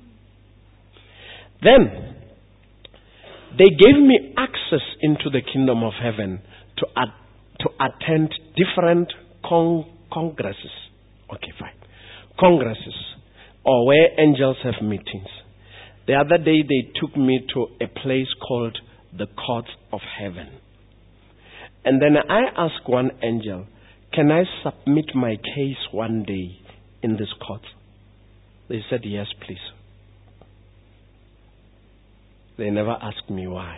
Then, they gave me access into the kingdom of heaven to, ad- to attend different con- congresses. Okay, fine. Congresses, or where angels have meetings. The other day, they took me to a place called the Courts of Heaven. And then I asked one angel, can I submit my case one day in this court? They said, yes, please. They never asked me what.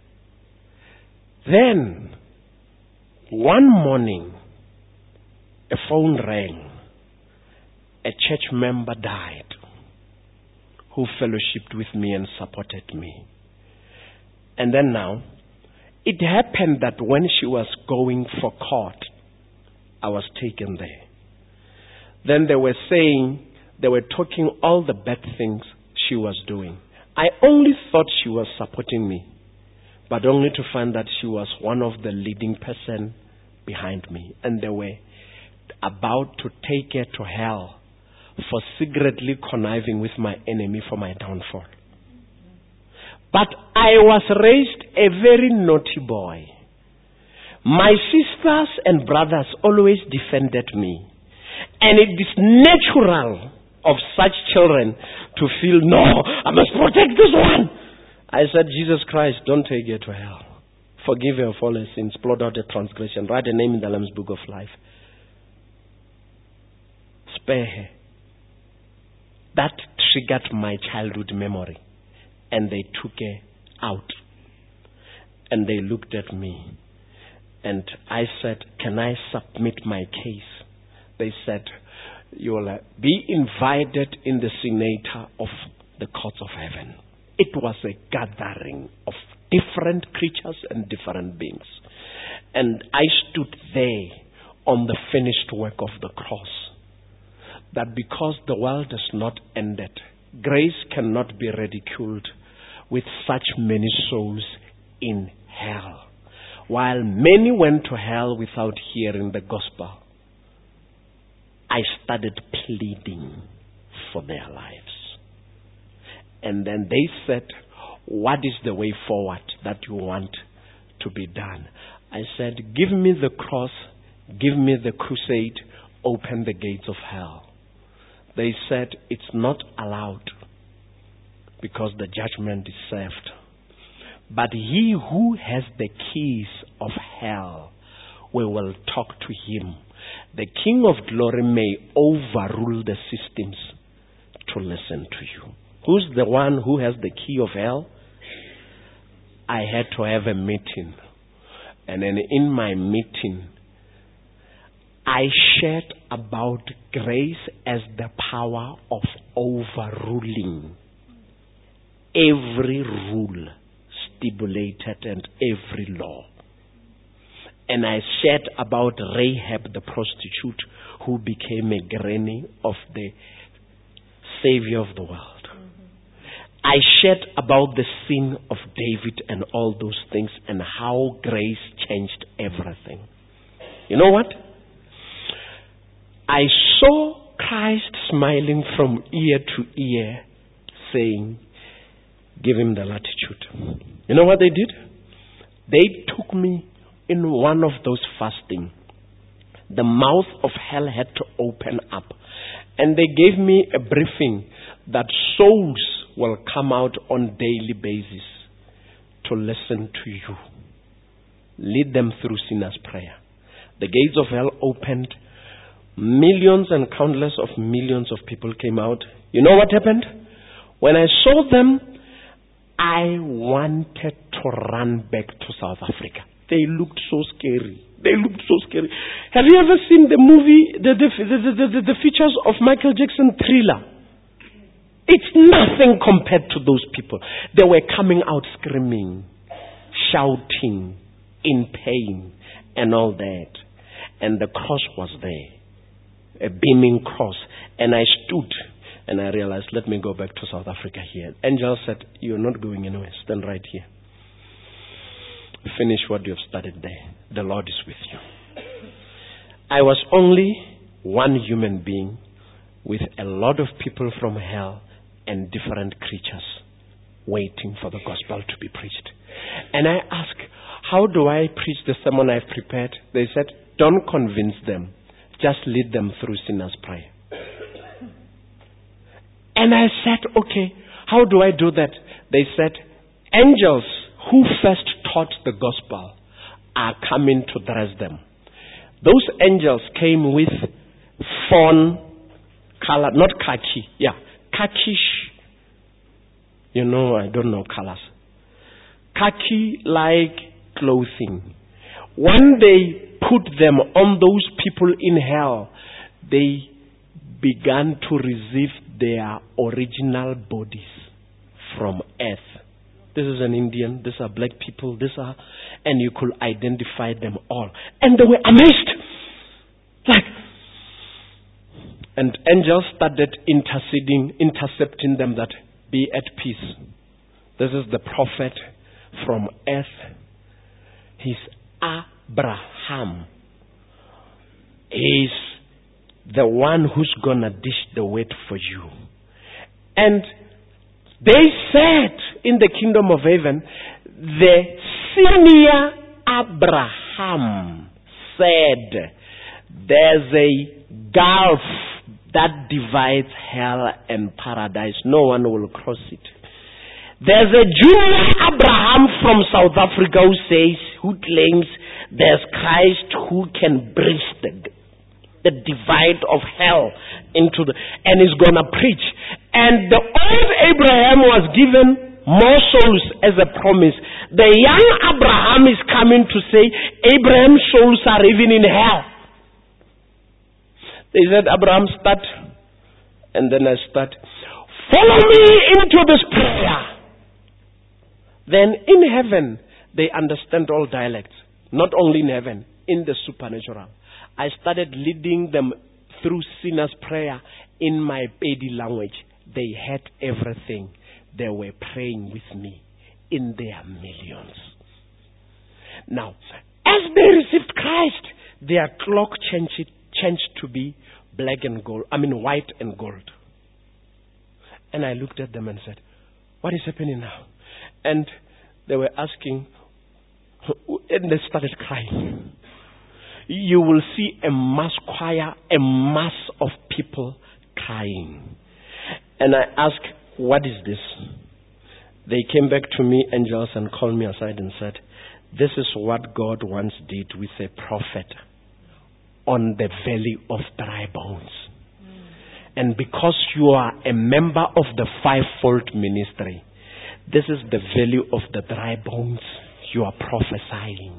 Then, one morning, a phone rang. A church member died who fellowshipped with me and supported me. And then now, it happened that when she was going for court, I was taken there. Then they were saying, they were talking all the bad things she was doing. I only thought she was supporting me, but only to find that she was one of the leading person behind me. And they were about to take her to hell for secretly conniving with my enemy for my downfall. But I was raised a very naughty boy. My sisters and brothers always defended me. And it is natural of such children to feel, no, I must protect this one. I said, Jesus Christ, don't take her to hell. Forgive her of all her sins, blot out her transgression, write her name in the Lamb's Book of Life. Spare her. That triggered my childhood memory. And they took her out. And they looked at me. And I said, can I submit my case? They said, you will be invited in the Senator of the Courts of Heaven. It was a gathering of different creatures and different beings. And I stood there on the finished work of the cross. That because the world is not ended, grace cannot be ridiculed with such many souls in hell. While many went to hell without hearing the gospel, I started pleading for their lives. And then they said, what is the way forward that you want to be done? I said, give me the cross, give me the crusade, open the gates of hell. They said, it's not allowed because the judgment is served. But he who has the keys of hell, we will talk to him. The King of Glory may overrule the systems to listen to you. Who's the one who has the key of hell? I had to have a meeting. And then in my meeting, I shared about grace as the power of overruling every rule stipulated and every law. And I shared about Rahab the prostitute who became a granny of the Savior of the world. Mm-hmm. I shared about the sin of David and all those things and how grace changed everything. You know what? I saw Christ smiling from ear to ear, saying, give him the latitude. You know what they did? They took me in one of those fasting. The mouth of hell had to open up. And they gave me a briefing that souls will come out on daily basis to listen to you. Lead them through sinner's prayer. The gates of hell opened. Millions and countless of millions of people came out. You know what happened? When I saw them, I wanted to run back to South Africa. They looked so scary. They looked so scary. Have you ever seen the movie, the, the, the, the, the, the features of Michael Jackson Thriller? It's nothing compared to those people. They were coming out screaming, shouting, in pain, and all that. And the cross was there, a beaming cross. And I stood and I realized, let me go back to South Africa here. Angel said, you're not going anywhere. Stand right here. Finish what you've started there. The Lord is with you. I was only one human being with a lot of people from hell and different creatures waiting for the gospel to be preached. And I asked, how do I preach the sermon I've prepared? They said, don't convince them. Just lead them through sinner's prayer. And I said, okay, how do I do that? They said, angels who first taught the gospel are coming to dress them. Those angels came with fawn color, not khaki, yeah, khakish. You know, I don't know colors. Khaki-like clothing. When they put them on those people in hell, they began to receive their original bodies from earth. This is an Indian, these are black people, these are, and you could identify them all. And they were amazed. Like, and angels started interceding, intercepting them that be at peace. This is the prophet from earth. He's Abraham. He's the one who's gonna dish the word for you. And they said in the kingdom of heaven, the senior Abraham said, there's a gulf that divides hell and paradise. No one will cross it. There's a junior Abraham from South Africa who says, who claims there's Christ who can bridge the, the divide of hell into the, and is gonna preach. And the old Abraham was given more souls as a promise. The young Abraham is coming to say, Abraham's souls are even in hell. They said, Abraham, start. And then I start. Follow me into this prayer. Then in heaven, they understand all dialects. Not only in heaven, in the supernatural. I started leading them through sinner's prayer in my Pedi language. They had everything. They were praying with me in their millions. Now, as they received Christ, their cloak changed, changed to be black and gold. I mean white and gold. And I looked at them and said, what is happening now? And they were asking, and they started crying. You will see a mass choir, a mass of people crying. And I asked, what is this? They came back to me, angels, and called me aside and said, this is what God once did with a prophet on the valley of dry bones. Mm. And because you are a member of the fivefold ministry, this is the valley of the dry bones you are prophesying.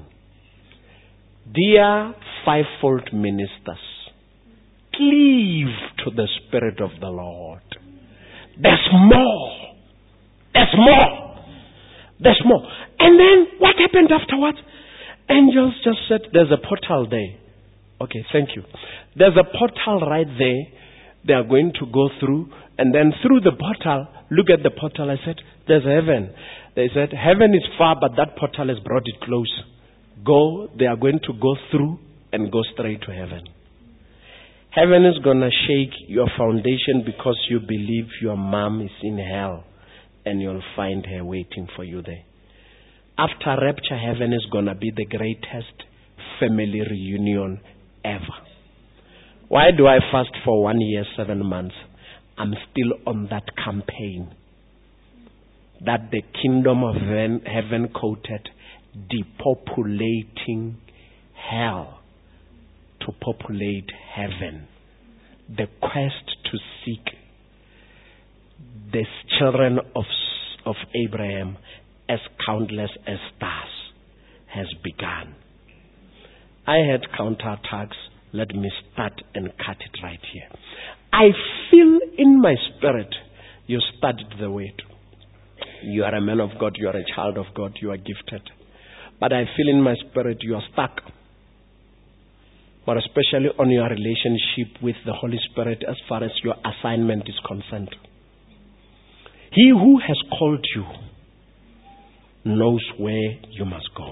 Dear fivefold ministers, cleave to the Spirit of the Lord. There's more. There's more. There's more. And then what happened afterwards? Angels just said, there's a portal there. Okay, thank you. There's a portal right there. They are going to go through. And then through the portal, look at the portal. I said, there's heaven. They said, heaven is far, but that portal has brought it close. Go. They are going to go through and go straight to heaven. Heaven is going to shake your foundation because you believe your mom is in hell and you'll find her waiting for you there. After rapture, heaven is going to be the greatest family reunion ever. Why do I fast for one year, seven months? I'm still on that campaign that the kingdom of heaven quoted, depopulating hell to populate heaven. The quest to seek the children of, of Abraham as countless as stars has begun. I had counterattacks. Let me start and cut it right here. I feel in my spirit, you studied the word. You are a man of God, you are a child of God, you are gifted. But I feel in my spirit you are stuck. But especially on your relationship with the Holy Spirit as far as your assignment is concerned. He who has called you knows where you must go.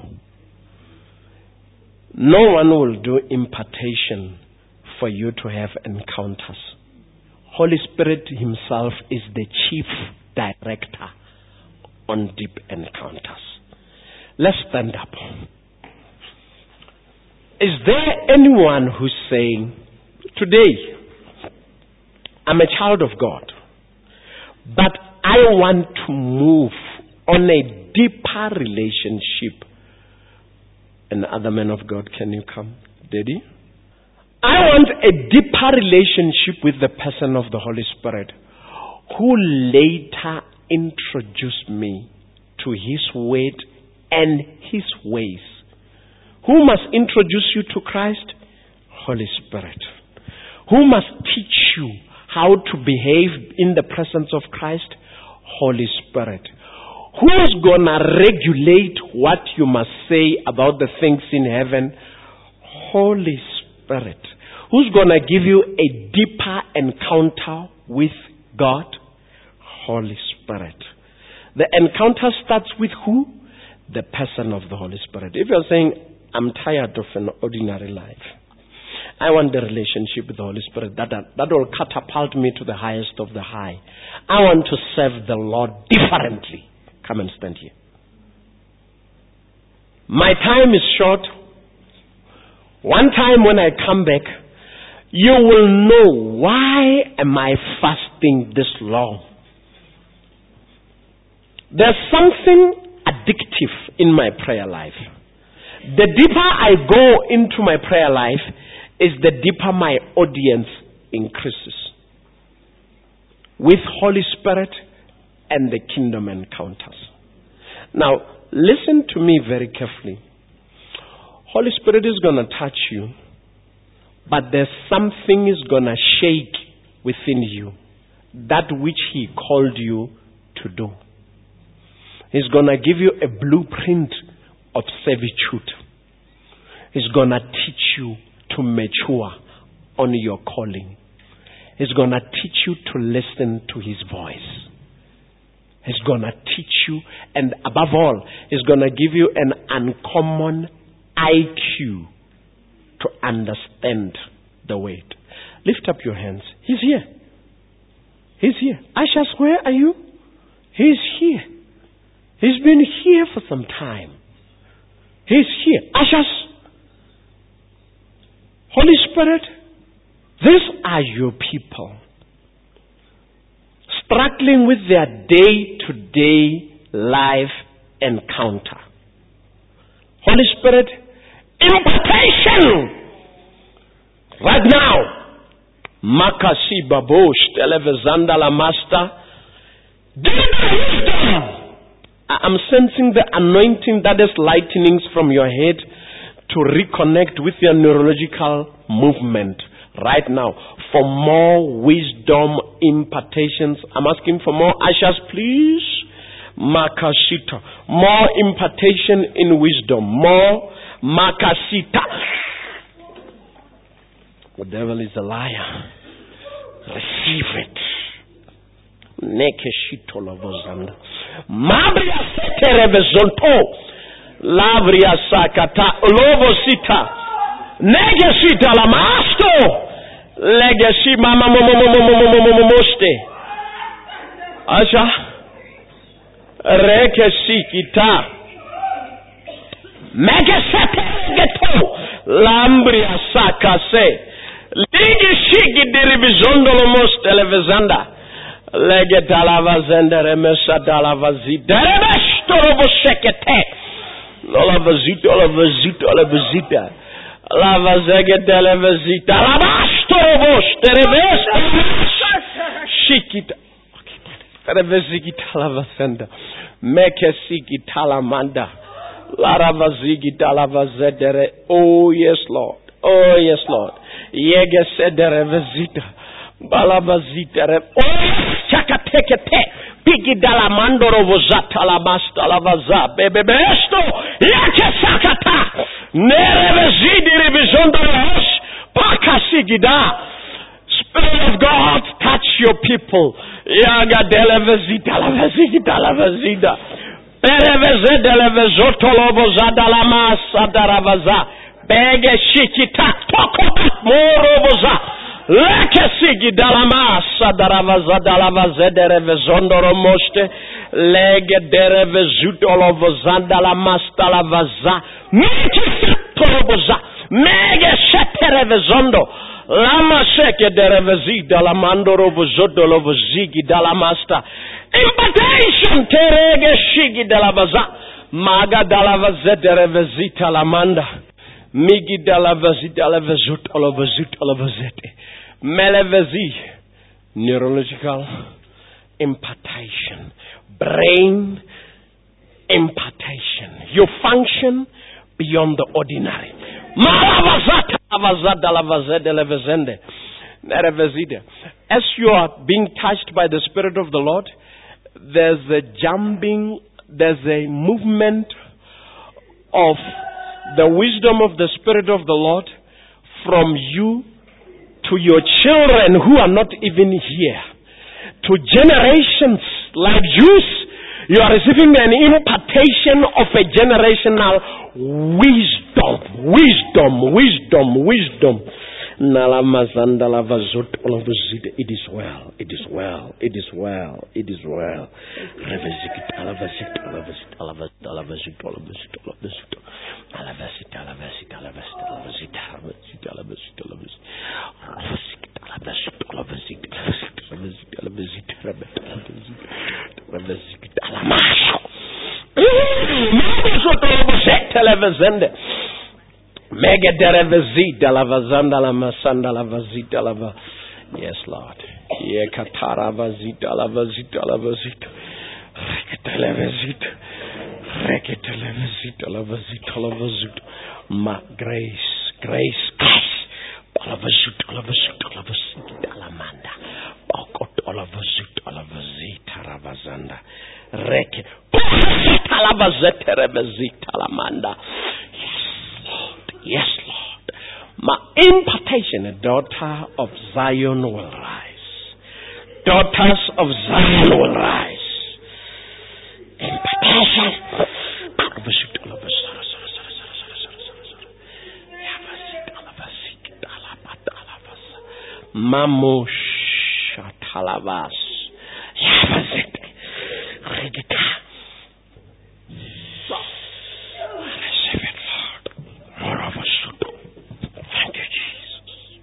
No one will do impartation for you to have encounters. Holy Spirit himself is the chief director on deep encounters. Let's stand up. Is there anyone who's saying, today, I'm a child of God, but I want to move on a deeper relationship? And other men of God, can you come? Daddy? I want a deeper relationship with the person of the Holy Spirit, who later introduced me to his word and his ways. Who must introduce you to Christ? Holy Spirit. Who must teach you how to behave in the presence of Christ? Holy Spirit. Who is going to regulate what you must say about the things in heaven? Holy Spirit. Who's going to give you a deeper encounter with God? Holy Spirit. The encounter starts with who? The person of the Holy Spirit. If you're saying, I'm tired of an ordinary life, I want the relationship with the Holy Spirit that, that will catapult me to the highest of the high. I want to serve the Lord differently. Come and stand here. My time is short. One time when I come back, you will know why am I fasting this long. There's something addictive in my prayer life. The deeper I go into my prayer life is the deeper my audience increases with Holy Spirit and the kingdom encounters. Now, listen to me very carefully. Holy Spirit is going to touch you, but there's something is going to shake within you, that which he called you to do. He's going to give you a blueprint of servitude. He's going to teach you to mature on your calling. He's going to teach you to listen to his voice. He's going to teach you, and above all, he's going to give you an uncommon I Q to understand the word. Lift up your hands. He's here. He's here. Ashas, where are you? He's here. He's been here for some time. He's here. Ashas, Holy Spirit, these are your people, struggling with their day-to-day life encounter. Holy Spirit, impartation right now. Makasi babosh televezanda la master. I'm sensing the anointing that is lightnings from your head to reconnect with your neurological movement right now. For more wisdom impartations, I'm asking for more ashas, please. Makashita. More impartation in wisdom. More makasita. The devil is a liar. Receive it. Nekeshito lavozanda. Mabria seterevezonto. Lavria sakata. Lovosita. Negesi talamasto. Legacy mama moste. Asha. Rekesi kita. Megasete geto. Lambria sakase. Ligi shigi diribizondo lomos televezanda. Lege dalavazenda remesa dalavazida. Remesto robo sekete. Lolavazita, olavazita, olavazita. Lavazege televazita. Lavasto robos televesta. Shikita. Televazigita lavazenda. Mekesigita lamanda. Laravazigita lavazedere. Oh yes, Lord. Oh yes, Lord. Yege sedere vazita. Balavazita. Oh, chakatekete. Pigi dalla mandoro vozata la basta la vaza. Bebebesto. Yeke sakata. Nere vezidi revizondo los. Pakasigida. Spirit of God, touch your people. Yaga dele vazita la vazita la vazida. Pereveze dele vezoto lo vozada la masa daravaza. Bege shikita toko moroboza leke sigi dalamasa daravaza dalavaze derevizondoro moste lege derevizutolovoza la mastalavaza meke toroboza mege sheterevizondo lama sheke derevezi dalamandoro vozodolovozi dalamasta impartation terege shigi dalavaza maga dalavaze derevizita lamanda Migi dalavasi dalavazut olavazut olavazete. Melevasi. Neurological impartation. Brain impartation. You function beyond the ordinary. Malavazata avazada lavazede levazende. Nerevazide. As you are being touched by the Spirit of the Lord, there's a jumping, there's a movement of the wisdom of the Spirit of the Lord from you to your children who are not even here, to generations like yours. You are receiving an impartation of a generational wisdom, wisdom, wisdom, wisdom. It is well, it is well, it is well, it is well. Mega derevazida lavazanda la masanda lavazita lava. Yes, Lord. Ye katara vazita lavazita lavazita. Reketelevazita. Reketelevazita lavazita lavazita. Ma grace, grace, grace. Lavazita lavazita lavazita lamanda. Bakot lavazita lavazita ravazanda. Reke. Lavazita ravazita lamanda. Yes, Lord. My impartation, a daughter of Zion will rise. Daughters of Zion will rise. Impartation. Mamush Talavas.